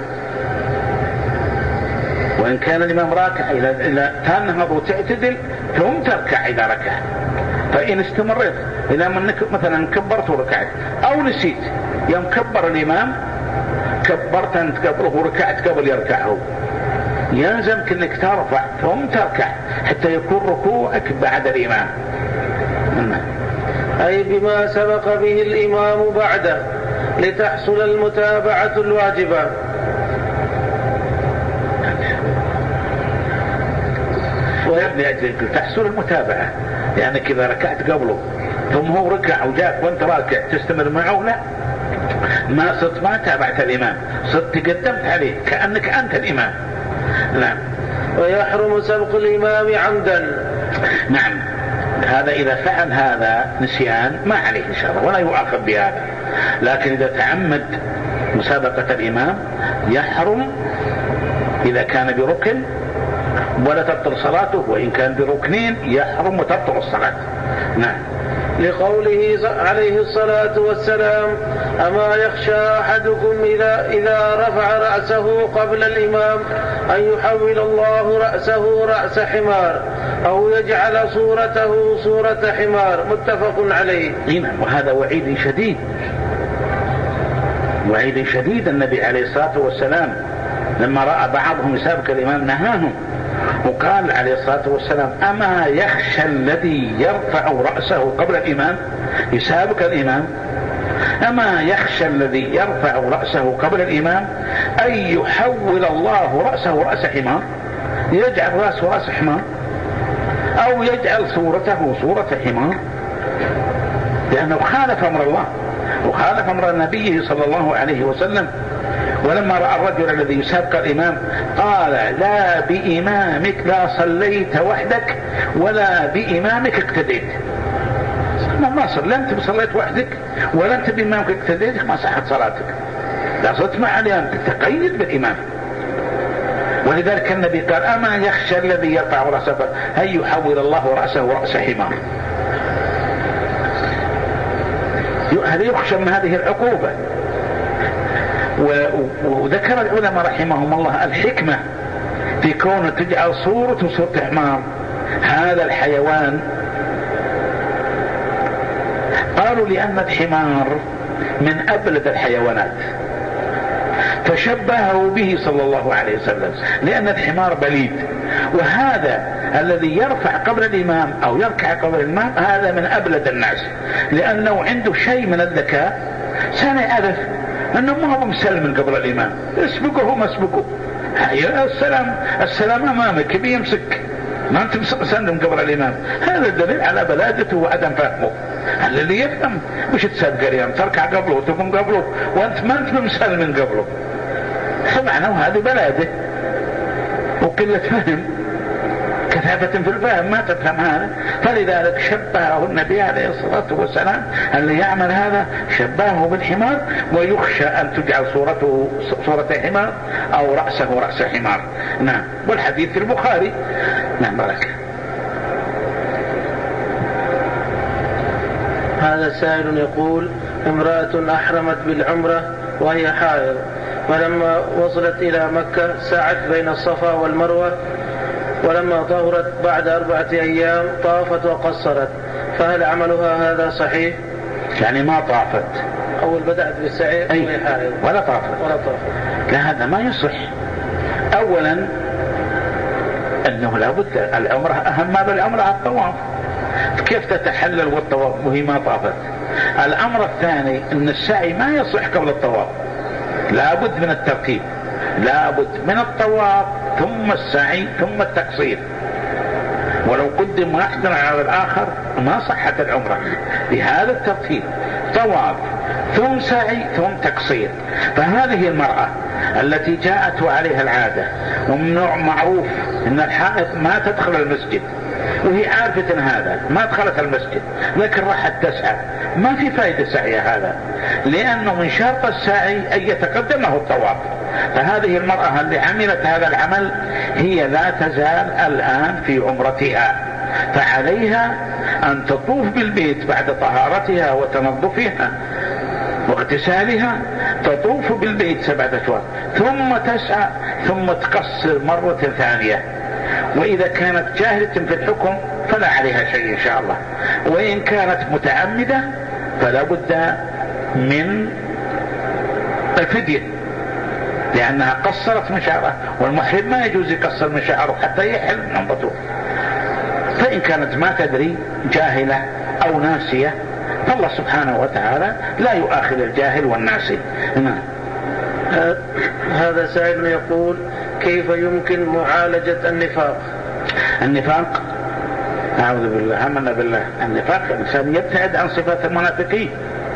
وإن كان الإمام راكع إلى إلى تنهض وتعتدل ثم تركع إذا ركع. فإن استمرت إلى منك مثلا كبرت وركعت أو نسيت، يوم كبر الإمام كبرت أنت قبله وركعت قبل يركعه، يلزمك أنك ترفع ثم تركع حتى يكون ركوعك بعد الإمام، أي بما سبق به الإمام بعده لتحصل المتابعة الواجبة. لأجل تحصل المتابعة، لأنك إذا ركعت قبله ثم هو ركع وجاك وانت راكع تستمر معه، لا، ما صرت ما تابعت الإمام، صرت تقدمت عليه كأنك أنت الإمام. نعم. ويحرم سبق الإمام عمدا. نعم. هذا إذا فعل هذا نسيان ما عليه إن شاء الله ولا يؤاخذ بهذا، لكن إذا تعمد مسابقة الإمام يحرم إذا كان بركن ولا تبطل صلاته، وإن كان بركنين يحرم وتبطل الصلاة. نعم. لقوله عليه الصلاة والسلام: أما يخشى أحدكم إذا, إذا رفع رأسه قبل الإمام أن يحول الله رأسه رأس حمار أو يجعل صورته صورة حمار. متفق عليه. نعم. وهذا وعيد شديد، وعيد شديد. النبي عليه الصلاة والسلام لما رأى بعضهم يسابق الإمام نهاهم وقال عليه الصلاة والسلام: أما يخشى الذي يرفع رأسه قبل الإمام يسابق الإمام، أما يخشى الذي يرفع رأسه قبل الإمام أن يحول الله رأسه رأس حمار، يجعل رأسه رأس حمار أو يجعل صورته صورة حمار، لأنه خالف أمر الله وخالف أمر النبي صلى الله عليه وسلم. ولما رأى الرجل الذي يسابق الإمام قال: لا بإمامك لا صليت وحدك ولا بإمامك اقتديت. ما صل، لا أنت صليت وحدك ولا أنت بإمامك اقتديت، ما صحت صلاتك. لا صلت مع الإمام، تقيد بالإمام. ولذلك النبي قال: أما يخشى الذي يرفع رأسه أن يحول الله رأسه رأس حمار. هذا يخشى من هذه العقوبة. وذكر العلماء رحمهم الله الحكمة في كونه تجعل صورة صورة حمار هذا الحيوان. قالوا لأن الحمار من أبلد الحيوانات فشبهه به صلى الله عليه وسلم، لأن الحمار بليد، وهذا الذي يرفع قبل الإمام أو يركع قبل الإمام هذا من أبلد الناس، لأنه عنده شيء من الذكاء سنعرف أنه ما هو مسلم من قبل الإمام، اسبقه ما اسبقه، السلام السلام أمامك بيمسك، ما أنت مسلم قبل الإمام. هذا دليل على بلادته وعدم فهمه. الذي يفهم مش تسابق الإمام، تركع قبله وتقوم قبله وأنت ما أنت مسلم من قبله، فمعنى هذه بلاده وقلة فهم، كثافة في الفهم ما تفهم هذا. فلذلك شبهه النبي عليه الصلاة والسلام اللي يعمل هذا شبهه بالحمار، ويخشى أن تجعل صورته صورة حمار أو رأسه رأس حمار. نعم. والحديث في البخاري. نعم. بارك. هذا سائل يقول: امرأة أحرمت بالعمرة وهي حائض، ولما وصلت إلى مكة سعت بين الصفا والمروة، ولما طهرت بعد أربعة أيام طافت وقصرت، فهل عملها هذا صحيح؟ يعني ما طافت، أول بدأت بالسعي وهي حائض ولا طافت ولا طافت. لا، هذا ما يصح. أولا أنه لابد العمرة أهم ما بالعمرة الطواف، كيف تتحلل والطواف وهي ما طافت؟ الأمر الثاني أن السعي ما يصح قبل الطواف، لابد من الترتيب، لابد من الطواف ثم السعي ثم التقصير، ولو قدم واحد على الآخر ما صحت العمرة. بهذا الترتيب طواف ثم سعي ثم تقصير. فهذه المرأة التي جاءت وعليها العادة وممنوع معروف أن الحائض ما تدخل المسجد، وهي عارفة هذا ما دخلت المسجد لكن راحت تسعى، ما في فائدة سعيها هذا، لأنه من شرط السعي أن يتقدمه الطواف. فهذه المرأة اللي عملت هذا العمل هي لا تزال الآن في عمرتها، فعليها أن تطوف بالبيت بعد طهارتها وتنظفها واغتسالها، تطوف بالبيت سبعة أشواط ثم تسعى ثم تقصر مرة ثانية. وإذا كانت جاهلة في الحكم فلا عليها شيء إن شاء الله، وإن كانت متعمدة فلا بد من الفدية، لأنها قصرت من شعرها، والمحرم ما يجوز يقصر من شعره حتى يحل من عمرته. فإن كانت ما تدري جاهلة أو ناسية فالله سبحانه وتعالى لا يؤاخذ الجاهل والناسي. هذا سائل يقول: كيف يمكن معالجة النفاق؟ النفاق أعوذ بالله آمنا بالله. النفاق الإنسان يبتعد عن صفات المنافقين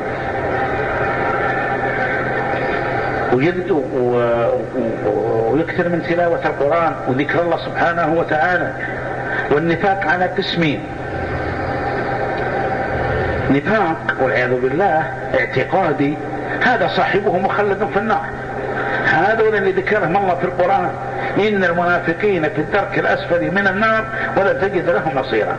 ويكثر من تلاوة القرآن وذكر الله سبحانه وتعالى. والنفاق على قسمين: نفاق والعياذ بالله اعتقادي، هذا صاحبه مخلد في النار. هذول اللي ذكرهم الله في القرآن: إن المنافقين في الدرك الأسفل من النار ولن تجد لهم نصيرا.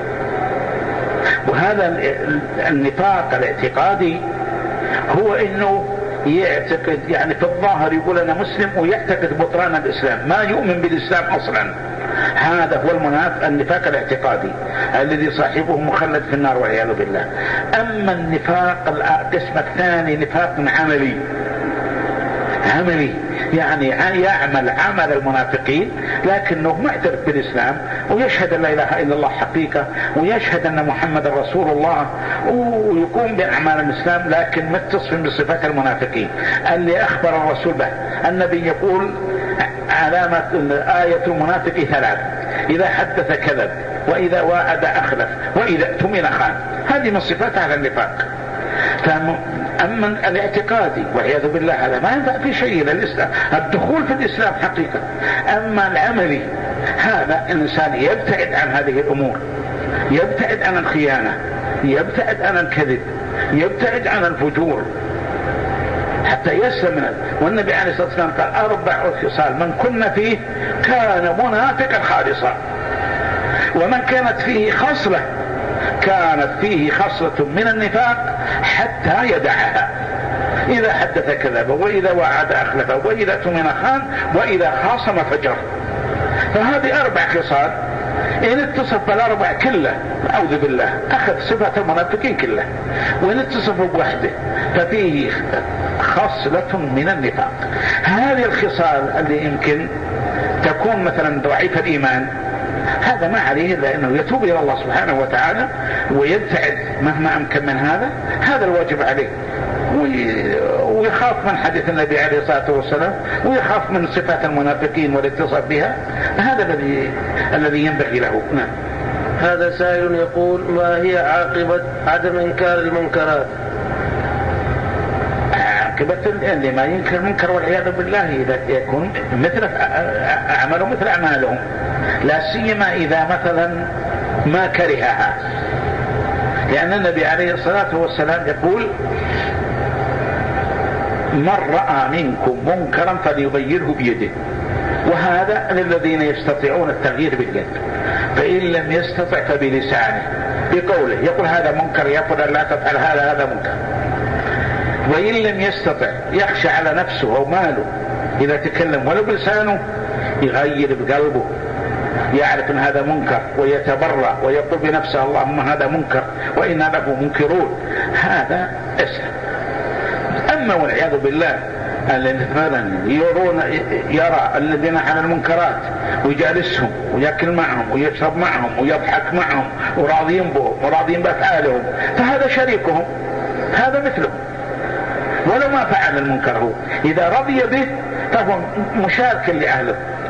وهذا النفاق الاعتقادي هو إنه يعتقد، يعني في الظاهر يقول أنا مسلم ويعتقد بطلان الإسلام، ما يؤمن بالإسلام أصلا. هذا هو المنافق النفاق الاعتقادي الذي صاحبه مخلد في النار والعياذ بالله. أما النفاق القسم الثاني نفاق عملي، عملي يعني يعمل عمل المنافقين لكنه معترف بالإسلام ويشهد أن لا إله إلا الله حقيقة ويشهد أن محمد رسول الله ويقوم بأعمال الإسلام لكن متصف بصفات المنافقين اللي أخبر الرسول به. النبي يقول علامة آية المنافق ثلاث: إذا حدث كذب، وإذا واعد أخلف، وإذا اؤتمن خان. هذه من صفات أهل النفاق. أما الاعتقادي والعياذ بالله هذا ما ينفع في شيء للإسلام، الدخول في الإسلام حقيقة. أما العملي هذا الإنسان يبتعد عن هذه الأمور، يبتعد عن الخيانة، يبتعد عن الكذب، يبتعد عن الفجور حتى يسلم منه. والنبي عليه الصلاة والسلام قال: أربع خصال من كن فيه كان منافقا خالصا. ومن كانت فيه خصلة كانت فيه خصلة من النفاق حتى يدعها: إذا حدث كذب، وإذا وعد أخلف، وإذا اؤتمن خان، وإذا خاصم فجر. فهذه أربع خصال إن اتصف بالأربع كله أعوذ بالله أخذ صفة المنافقين كله، وإن اتصف بوحده ففيه خصلة من النفاق. هذه الخصال اللي يمكن تكون مثلا ضعيف الإيمان، هذا ما عليه إلا أنه يتوب إلى الله سبحانه وتعالى ويبتعد مهما أمكن من هذا. هذا الواجب عليه، ويخاف من حديث النبي عليه الصلاة والسلام، ويخاف من صفات المنافقين والاتصاف بها. هذا الذي الذي ينبغي له. نعم. هذا سائل يقول: ما هي عاقبة عدم إنكار المنكرات؟ عاقبة اللي ما ينكر المنكر والعياذ بالله إذا يكون مثل أعماله مثل أعمالهم، لا سيما إذا مثلا ما كرهها. لأن النبي عليه الصلاة والسلام يقول: من رأى منكم منكرا فليغيره بيده. وهذا للذين يستطيعون التغيير باليد، فإن لم يستطع فبلسانه بقوله يقول هذا منكر، يقول لا تفعل هذا، هذا منكر. وإن لم يستطع يخشى على نفسه أو ماله إذا تكلم ولو بلسانه يغير بقلبه، يعرف أن هذا منكر ويتبرأ ويقول بنفسه اللهم هذا منكر وإنا له منكرون. هذا أسهل. أما والعياذ بالله الذين مثلا يرون يرى الذين على المنكرات ويجالسهم ويأكل معهم ويشرب معهم ويضحك معهم وراضين بهم وراضين بأفعالهم، فهذا شريكهم، هذا مثلهم ولو ما فعل المنكر. هو إذا رضي به فهو مشارك لأهله.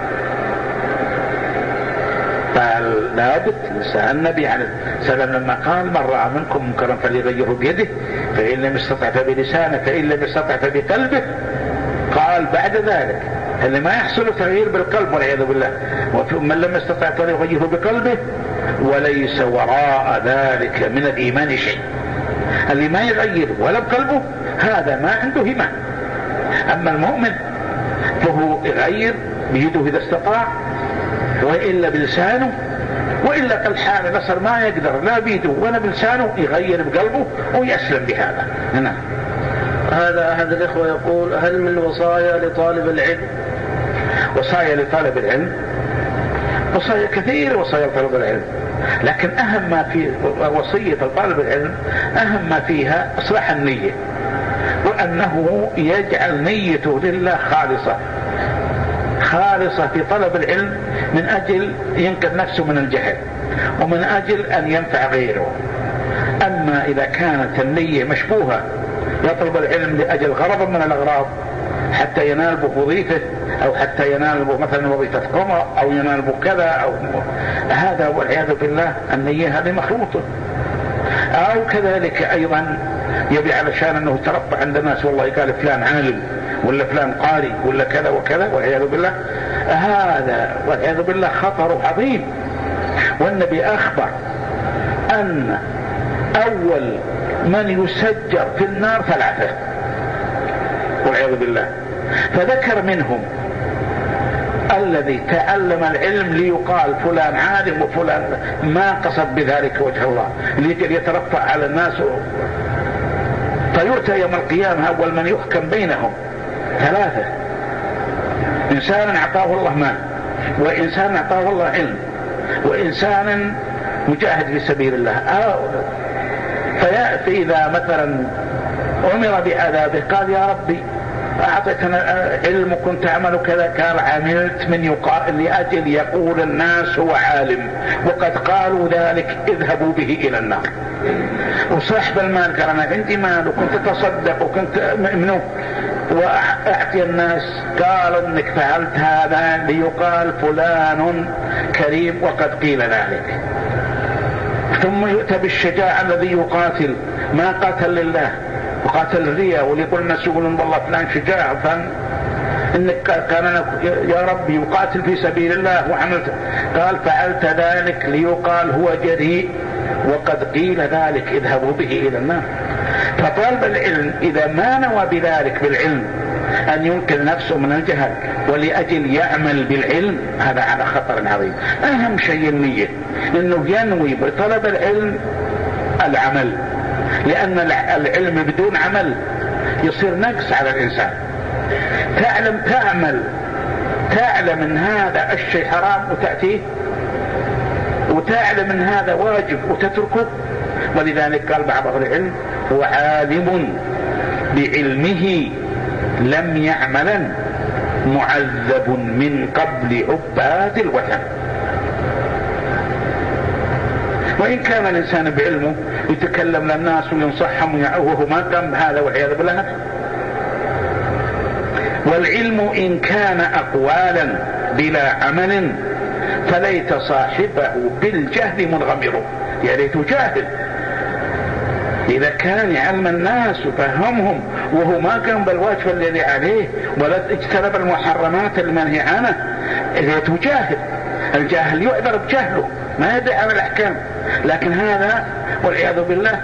فلا بد النبي عليه السلام لما قال: من رأى منكم منكرا فليغيره بيده، فإن لم يستطع فبلسانه، فإن لم يستطع فبقلبه. قال بعد ذلك اللي ما يحصل تغيير بالقلب والعياذ بالله، ومن لم يستطع فليغيره بقلبه، وليس وراء ذلك من الإيمان شيء. اللي ما يغير ولا بقلبه هذا ما عنده إيمان. أما المؤمن فهو يغير بيده إذا استطاع، وإلا بلسانه، وإلا كالحال نصر ما يقدر لا بيده ولا بلسانه يغير بقلبه ويسلم بهذا. نعم. هذا أحد الإخوة يقول: هل من وصايا لطالب العلم؟ وصايا لطالب العلم وصايا كثير، وصايا لطالب العلم، لكن أهم ما في وصية طالب العلم أهم ما فيها إصلاح النية، وأنه يجعل نيته لله خالصة خالصة في طلب العلم من أجل ينقذ نفسه من الجهل ومن أجل أن ينفع غيره. أما إذا كانت النية مشبوهة يطلب العلم لأجل غرض من الأغراض حتى ينال به وظيفة أو حتى ينال به مثلا وظيفة قمر أو ينال به كذا أو هذا والعياذ بالله النية هذه مخلوطة. أو كذلك أيضا يبي علشان أنه تربى عند الناس والله قال فلان عالم ولا فلان قاري ولا كذا وكذا والعياذ بالله، هذا والعياذ بالله خطر عظيم. والنبي أخبر أن أول من يسجر في النار ثلاثة والعياذ بالله. فذكر منهم الذي تعلم العلم ليقال فلان عالم وفلان، ما قصد بذلك وجه الله، ليجل يترفع على الناس فيؤتى يوم القيامة أول من يحكم بينهم ثلاثة: إنسان أعطاه الله مال، وإنسان أعطاه الله علم، وإنسان مجاهد في سبيل الله. فإذا مثلا أمر بعذابه قال يا ربي أعطيتنا علم وكنت أعمل كذا، قال عملت من يقال لأجل يقول الناس هو عالم، وقد قالوا ذلك اذهبوا به إلى النار. وصاحب المال قال أنا عندي مال وكنت تصدق وكنت منه وأعطي الناس، قال إنك فعلت هذا ليقال فلان كريم وقد قيل ذلك. ثم يؤتى بالشجاع الذي يقاتل، ما قاتل لله وقاتل الرياء، وليقول الناس يقولون والله فلان شجاع فان انك قال أنا يا ربي يقاتل في سبيل الله وعملت، قال فعلت ذلك ليقال هو جريء وقد قيل ذلك اذهبوا به الى النار. فطالب العلم اذا ما نوى بذلك بالعلم ان ينقذ نفسه من الجهل ولأجل يعمل بالعلم، هذا على خطر عظيم. اهم شيء النية، انه ينوي بطلب العلم العمل، لأن العلم بدون عمل يصير نقص على الإنسان. تعلم تعمل تعلم ان هذا الشيء حرام وتأتيه، وتعلم ان هذا واجب وتتركه. ولذلك قال بعض أهل العلم هو عالم بعلمه لم يعملا معذب من قبل عباد الوثن. وإن كان الإنسان بعلمه يتكلم للناس وينصحهم وهو ما قام بهذا والعياذ بالله. والعلم إن كان أقوالا بلا عمل فليت صاحبه بالجهل منغمر، يا ريت جاهل. إذا كان يعلم الناس وفهمهم وهو ما قام بالواجب الذي عليه ولا اجتنب المحرمات المنهي عنه، يا ريت جاهل. الجاهل يعذر بجهله، ما يدري عن الأحكام، لكن هذا والعياذ بالله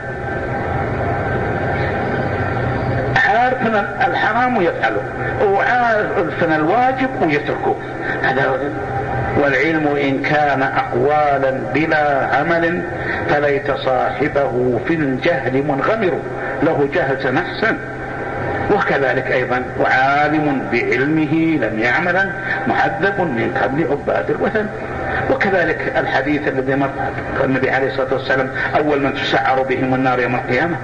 عارف الحرام ويفعله، وعارف الواجب ويتركه. هذا والعلم إن كان أقوالا بلا عمل فليت صاحبه في الجهل منغمر، له جهل أحسن. وكذلك أيضا وعالم بعلمه لم يعمل معذب من قبل عباد الوثن. وكذلك الحديث الذي مر النبي عليه الصلاة والسلام أول من تسعر بهم النار يوم القيامة.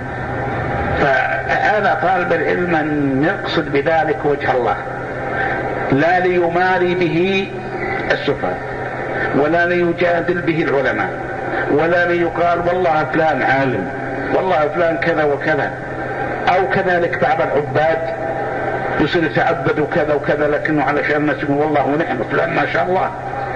فهذا طالب العلم أن يقصد بذلك وجه الله، لا ليماري به السفهاء، ولا ليجادل به العلماء، ولا ليقال والله فلان عالم والله فلان كذا وكذا. أو كذلك بعض العباد يصير يتعبد وكذا وكذا، لكنه علشان الناس يقول والله ونعم فلان ما شاء الله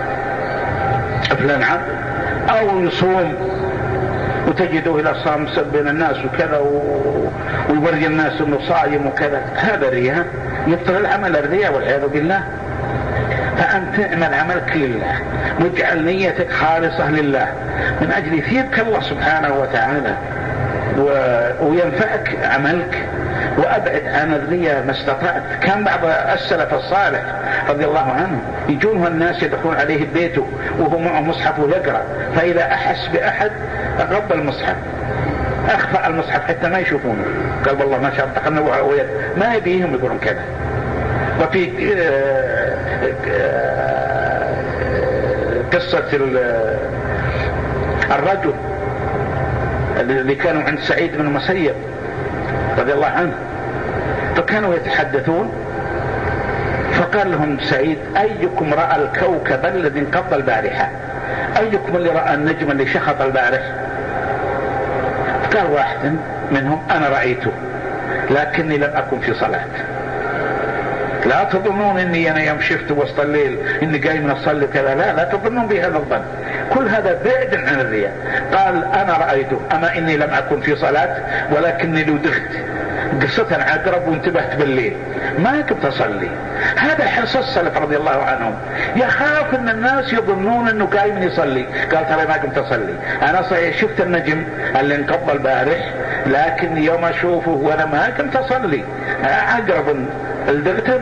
فلان عالم. أو يصوم وتجده إلى صام بين الناس وكذا ويوري الناس أنه صايم وكذا، هذا رياء، يبطل العمل الرياء والعياذ بالله. فأنت اعمل عملك لله واجعل نيتك خالصة لله من أجل يثيبك الله سبحانه وتعالى و... وينفعك عملك، وأبعد عن الرياء ما استطعت. كان بعض السلف الصالح رضي الله عنه يجونه الناس يدخلون عليه بيته وهو معه مصحف ويقرأ، فإذا أحس بأحد غض المصحف، أخفى المصحف حتى ما يشوفونه، قال والله ما شاء الله تقنوا ويد ما يبيهم يقولون كذا. وفي قصة الرجل الذي كانوا عند سعيد بن المسيب رضي الله عنه، فكانوا يتحدثون فقال لهم سعيد أيكم رأى الكوكب الذي انقض البارحة؟ أيكم اللي رأى النجم اللي شخط البارح؟ قال واحد منهم أنا رأيته لكني لم أكن في صلاة. لا تظنون اني انا يوم شفت وسط الليل اني قايم اصلي كذا، لا لا تظنون بهذا الظن، كل هذا بعد عن الرياء. قال انا رأيته اما اني لم اكن في صلاة ولكني لو دخت قصة عقرب وانتبهت بالليل ما كنت أصلي. هذا حرص السلف رضي الله عنهم، يخاف ان الناس يظنون انه قايم يصلي. قال ترى ما كنت أصلي، انا صحيح شفت النجم اللي انقض البارح لكن يوم اشوفه وانا ما كنت أصلي. عقرب الدغتن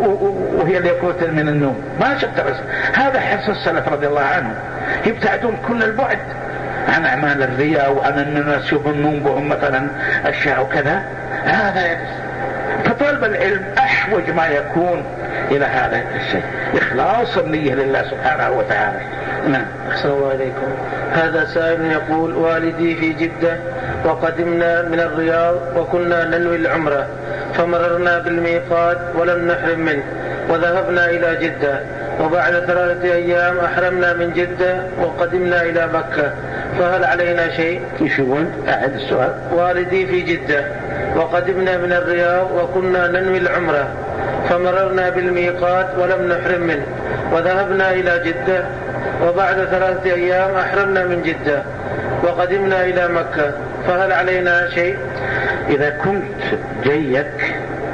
وهي اللي يقوتن من النوم ما شفت رسم. هذا حرص السلف رضي الله عنهم، يبتعدون كل البعد عن اعمال الرياء وعن ان الناس يظنون بهم مثلا اشياء وكذا. هذا فطالب العلم احوج ما يكون الى هذا الشيء، اخلاص النية لله سبحانه وتعالى. نعم. أحسن الله إليكم. هذا سائل يقول: والدي في جدة وقدمنا من الرياض وكنا ننوي العمرة فمررنا بالميقات ولم نحرم منه وذهبنا إلى جدة، وبعد ثلاثة أيام أحرمنا من جدة وقدمنا إلى مكة، فهل علينا شيء؟ ايش يقول؟ أعد السؤال. والدي في جدة وقدمنا من الرياض وكنا ننوي العمرة فمررنا بالميقات ولم نحرم منه وذهبنا إلى جدة، وبعد ثلاثة أيام أحرمنا من جدة وقدمنا إلى مكة، فهل علينا شيء؟ إذا كنت جيك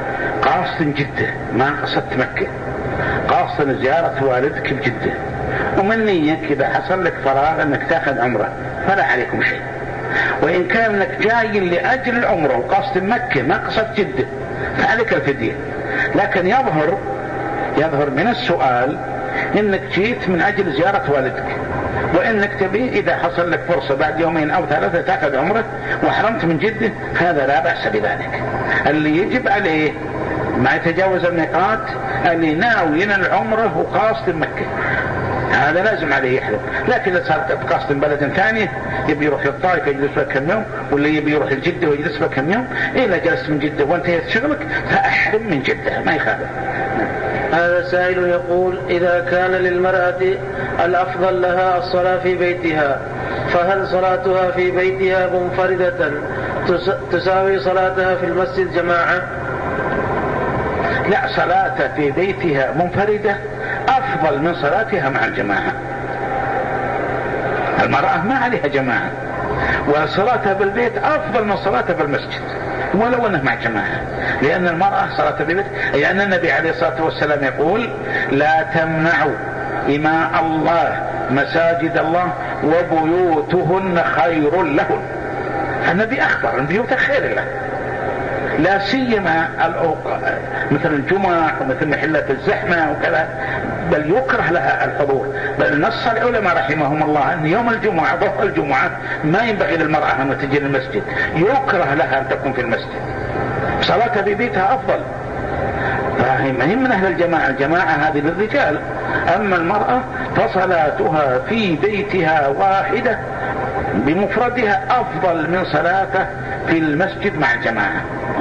قاصد جدة ما قصدت مكة، قاصد زيارة والدك بجدة، ومن نيك إذا حصل لك فراغ أنك تأخذ عمرة فلا عليكم شيء. وإن كان أنك جاي لأجل العمرة وقاصد مكة ما قصدت جدة فعليك الفدية. لكن يظهر يظهر من السؤال انك جيت من اجل زيارة والدك، وانك تبي اذا حصل لك فرصة بعد يومين او ثلاثة تاخذ عمرة واحرمت من جدة، هذا لا بأس بذلك. اللي يجب عليه ما يتجاوز الميقات اللي ناوي العمرة وقاصد مكة، هذا لازم عليه يحرم. لكن اذا صارت قاصد بلد ثاني يبي يروح للطائف يجلس بها كم يوم، واللي يبي يروح لجدة ويجلس بها كم يوم، اذا جلست من جدة وانتهيت شغلك فاحرم من جدة ما يخالف. هذا سائل يقول: إذا كان للمرأة الأفضل لها الصلاة في بيتها، فهل صلاتها في بيتها منفردة تساوي صلاتها في المسجد جماعة؟ لا، صلاتها في بيتها منفردة أفضل من صلاتها مع الجماعة. المرأة ما عليها جماعة، وصلاتها بالبيت أفضل من صلاتها بالمسجد ولو أنها مع جماعة، لأن المرأة صلاتها بالبيت، لأن النبي عليه الصلاة والسلام يقول: لا تمنعوا إماء الله مساجد الله وبيوتهن خير لهن. النبي أخبر أن بيوتها خير له، لا سيما مثل الجمعة ومثل محلات الزحمة وكذا، بل يكره لها الحضور. بل نص العلماء رحمهم الله أن يوم الجمعة ظهر الجمعة ما ينبغي للمرأة أن تجي للمسجد، يكره لها أن تكون في المسجد، صلاتها في بيتها أفضل. فهي من أهل الجماعة، الجماعة هذه للرجال، أما المرأة فصلاتها في بيتها واحدة بمفردها أفضل من صلاتها في المسجد مع الجماعة.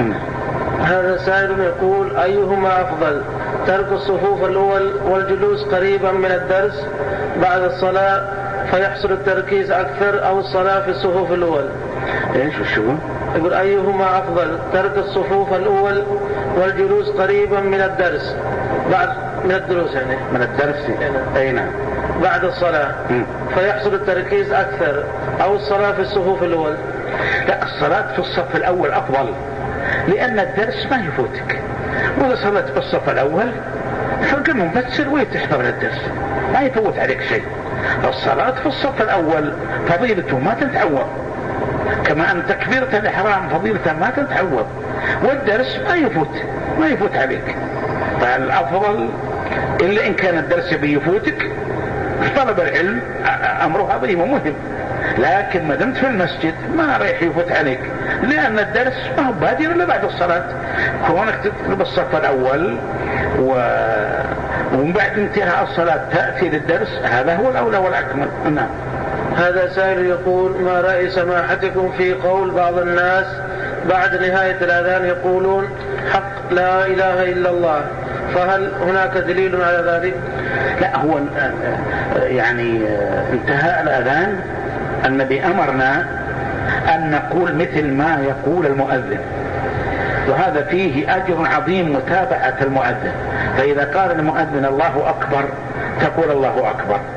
هذا سائل يقول: أيهما أفضل، ترك الصفوف الأول والجلوس قريبا من الدرس بعد الصلاة فيحصل التركيز أكثر، أو الصلاة في الصفوف الأول؟ إيش وشو؟ يقول: أيهما أفضل، ترك الصفوف الأول والجلوس قريبا من الدرس بعد من الدروس يعني من الدرس أي نعم بعد الصلاة م. فيحصل التركيز أكثر، أو الصلاة في الصفوف الأول؟ لا، الصلاة في الصف الأول أفضل، لأن الدرس ما يفوتك، وإذا صلت في الصف الأول فقم مبتسر ويتحضر الدرس ما يفوت عليك شيء. الصلاة في الصف الأول فضيلته ما تتعوض، كما أن تكبيرة الإحرام فضيلته ما تتعوض، والدرس ما يفوت ما يفوت عليك. فالأفضل إلا إن كان الدرس بيفوتك، طلب العلم أمره عظيم ومهم، لكن ما دمت في المسجد ما رايح يفوت عليك، لأن الدرس ما هو بادر إلا بعد الصلاة. كونك تطلب الصف الأول و... ومن بعد انتهاء الصلاة تأتي للدرس، هذا هو الأولى والأكمل. نعم. هذا سائل يقول: ما رأي سماحتكم في قول بعض الناس بعد نهاية الأذان يقولون حق لا إله إلا الله، فهل هناك دليل على ذلك؟ لا، هو يعني انتهاء الأذان النبي أمرنا أن نقول مثل ما يقول المؤذن، وهذا فيه أجر عظيم متابعة المؤذن. فإذا قال المؤذن الله أكبر تقول الله أكبر،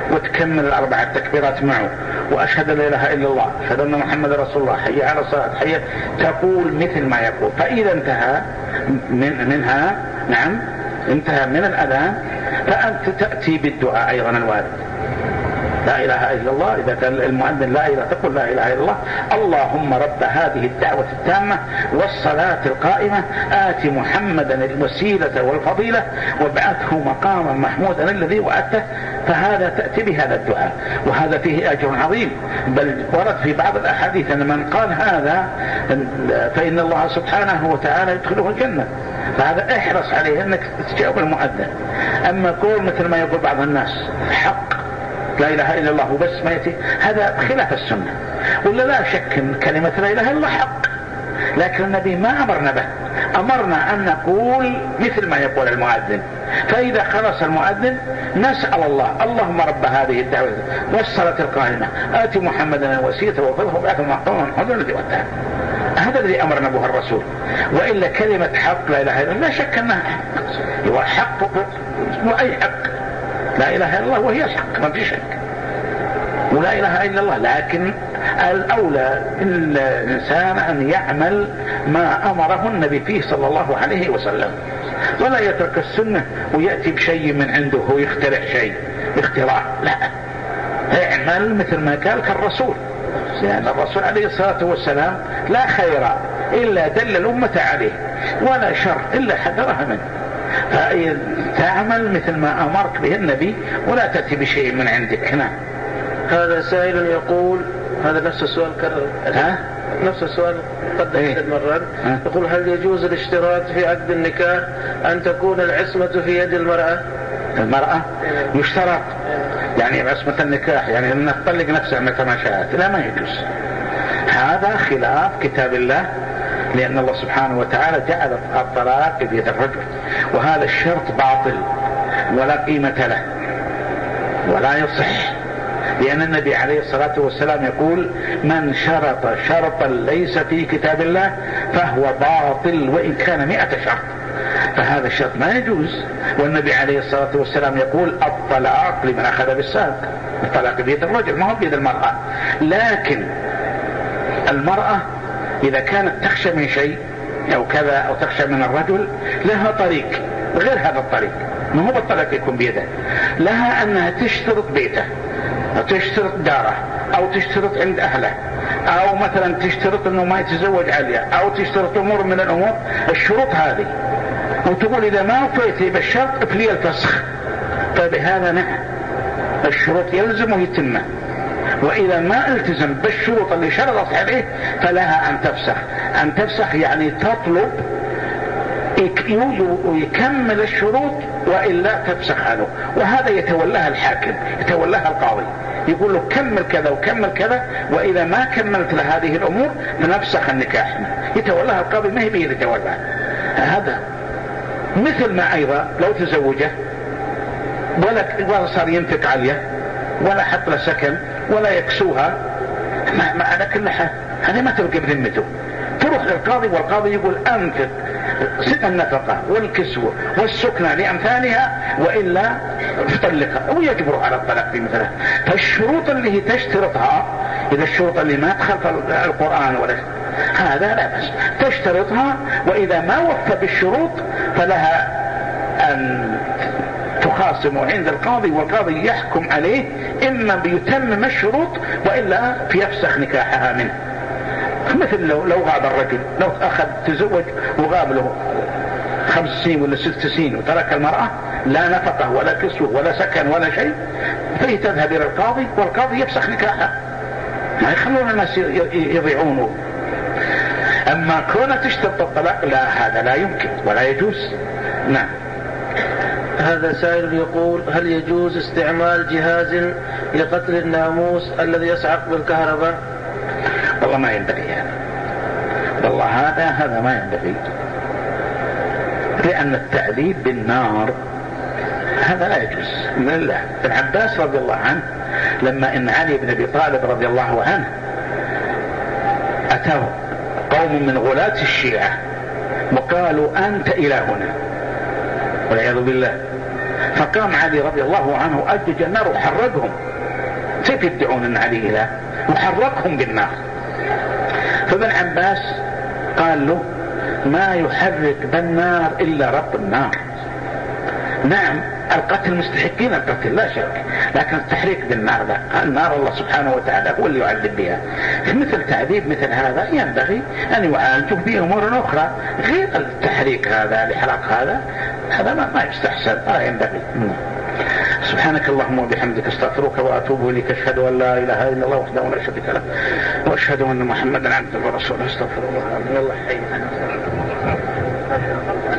وتكمل الأربع التكبيرات معه، وأشهد لا إله إلا الله، أشهد أن محمد رسول الله، حي على الصلاة، حي، تقول مثل ما يقول. فإذا انتهى من منها نعم انتهى من الأذان، فأنت تأتي بالدعاء أيضا الوارد، لا إله إلا الله. إذا كان المؤذن لا إله تقول لا إله إلا الله، اللهم رب هذه الدعوة التامة والصلاة القائمة آت محمدا الوسيلة والفضيلة وابعثه مقاما محمودا الذي وعدته. فهذا تأتي بهذا الدعاء، وهذا فيه أجر عظيم. بل ورد في بعض الأحاديث أن من قال هذا فإن الله سبحانه وتعالى يدخله الجنة. فهذا احرص عليه أنك تجاوب المؤذن. أما قول مثل ما يقول بعض الناس حق لا إله إلا الله وبس ما يأتي، هذا خلاف السنة. ولا لا شك أن كلمة لا إله إلا الله حق، لكن النبي ما أمرنا به، أمرنا أن نقول مثل ما يقول المؤذن. فإذا خلص المؤذن نسأل الله اللهم رب هذه الدعوة والصلاة القائمة آت محمدا الوسيلة والفضيلة وابعثه مقاما محمودا الذي وعدته. هذا الذي أمرنا به الرسول. وإلا كلمة حق لا إله إلا الله لا شك أنها حق، هو حق وأي حق، لا إله إلا الله وهي الحق ما في شك، ولا إله إلا الله. لكن الأولى الإنسان أن يعمل ما أمره النبي فيه صلى الله عليه وسلم، ولا يترك السنة ويأتي بشيء من عنده ويخترع شيء اختراع. لا، اعمل مثل ما قال كالرسول، لأن الرسول عليه الصلاة والسلام لا خير إلا دل الأمة عليه، ولا شر إلا حذرها منه. فتعمل مثل ما أمرك به النبي ولا تأتي بشيء من عندك. نعم. هذا سائل يقول، هذا نفس السؤال كرر، ها؟ نفس السؤال قد عدة مرات. يقول هل يجوز الاشتراط في عقد النكاح أن تكون العصمة في يد المرأة؟ المرأة يشترط يعني عصمة النكاح، يعني أن تطلق نفسها متى ما شاءت، لا ما يجوز. هذا خلاف كتاب الله، لأن الله سبحانه وتعالى جعل الطلاق بيد الرجل، وهذا الشرط باطل ولا قيمة له ولا يصح، لأن النبي عليه الصلاة والسلام يقول من شرط شرطا ليس في كتاب الله فهو باطل وإن كان مئة شرط. فهذا الشرط ما يجوز. والنبي عليه الصلاة والسلام يقول الطلاق لمن أخذ بالساق، الطلاق بيد الرجل ما هو بيد المرأة. لكن المرأة إذا كانت تخشى من شيء أو كذا أو تخشى من الرجل لها طريق غير هذا الطريق، ما هو بالطلاق يكون بيده، لها أنها تشترط بيته أو تشترط داره أو تشترط عند أهله، أو مثلا تشترط أنه ما يتزوج عليها، أو تشترط أمور من الأمور الشروط هذه، وتقول إذا ما وفيتي بالشرط افلي الفسخ. فبهذا نعم الشروط يلزم ويتمه، وإذا ما التزم بالشروط اللي شرطت عليه فلها أن تفسخ. أن تفسخ يعني تطلب ويكمل الشروط وإلا تفسخ عنه، وهذا يتولاها الحاكم، يتولاها القاضي، يقول له كمل كذا وكمل كذا، وإذا ما كملت لهذه الأمور فنفسخ النكاح. يتولاها القاضي، ما هي بيد يتولاها. هذا مثل ما أيضا لو تزوجه ولا صار ينفق عليه ولا حط له سكن ولا يكسوها، ما, ما على كل حال هذا ما تبقى بذمته، تروح للقاضي والقاضي يقول أنفق النفقة والكسوة والسكنة لأمثالها وإلا تطلقها، ويجبر على الطلاق في مثلها. فالشروط اللي هي تشترطها، إذا الشروط اللي ما تخالف القرآن ولا هذا لا بس تشترطها، وإذا ما وفى بالشروط فلها أن تخاصم عند القاضي، والقاضي يحكم عليه إما بيتمم الشروط وإلا فيفسخ نكاحها منه. مثل لو, لو غاب الرجل، لو أخذ تزوج وغاب له خمس سنين ولا ست سنين وترك المرأة لا نفقه ولا كسوة ولا سكن ولا شيء، فهي تذهب إلى القاضي والقاضي يفسخ نكاحها، ما يخلون الناس يضيعونه. أما كونها تشترط الطلاق لا، هذا لا يمكن ولا يجوز. نعم. هذا سائل يقول هل يجوز استعمال جهاز لقتل الناموس الذي يصعق بالكهرباء؟ والله ما ينبغي هذا، والله هذا هذا ما ينبغي، لأن التعذيب بالنار هذا لا يجوز. لله ابن عباس رضي الله عنه لما إن علي بن أبي طالب رضي الله عنه أتاه قوم من غلاة الشيعة وقالوا أنت إلهنا والعياذ بالله، فقام علي رضي الله عنه أجج النار وحرقهم. كيف يدعون أن علي إله؟ وحرقهم بالنار. فابن عباس قال له ما يحرق بالنار إلا رب النار. نعم القتل مستحقين القتل لا شك، لكن التحريك بالنار لا، النار الله سبحانه وتعالى هو اللي يعذب بها. في مثل تعذيب مثل هذا ينبغي أن يعالجه بأمور أخرى غير التحريك هذا لحرق هذا، هذا ما يستحسن ولا ينبغي. سبحانك اللهم وبحمدك استغفرك وأتوب إليك، أشهد أن لا إله إلا الله وحده لا شريك له وأشهد أن محمدا عبده ورسوله. استغفر الله. يلا حي.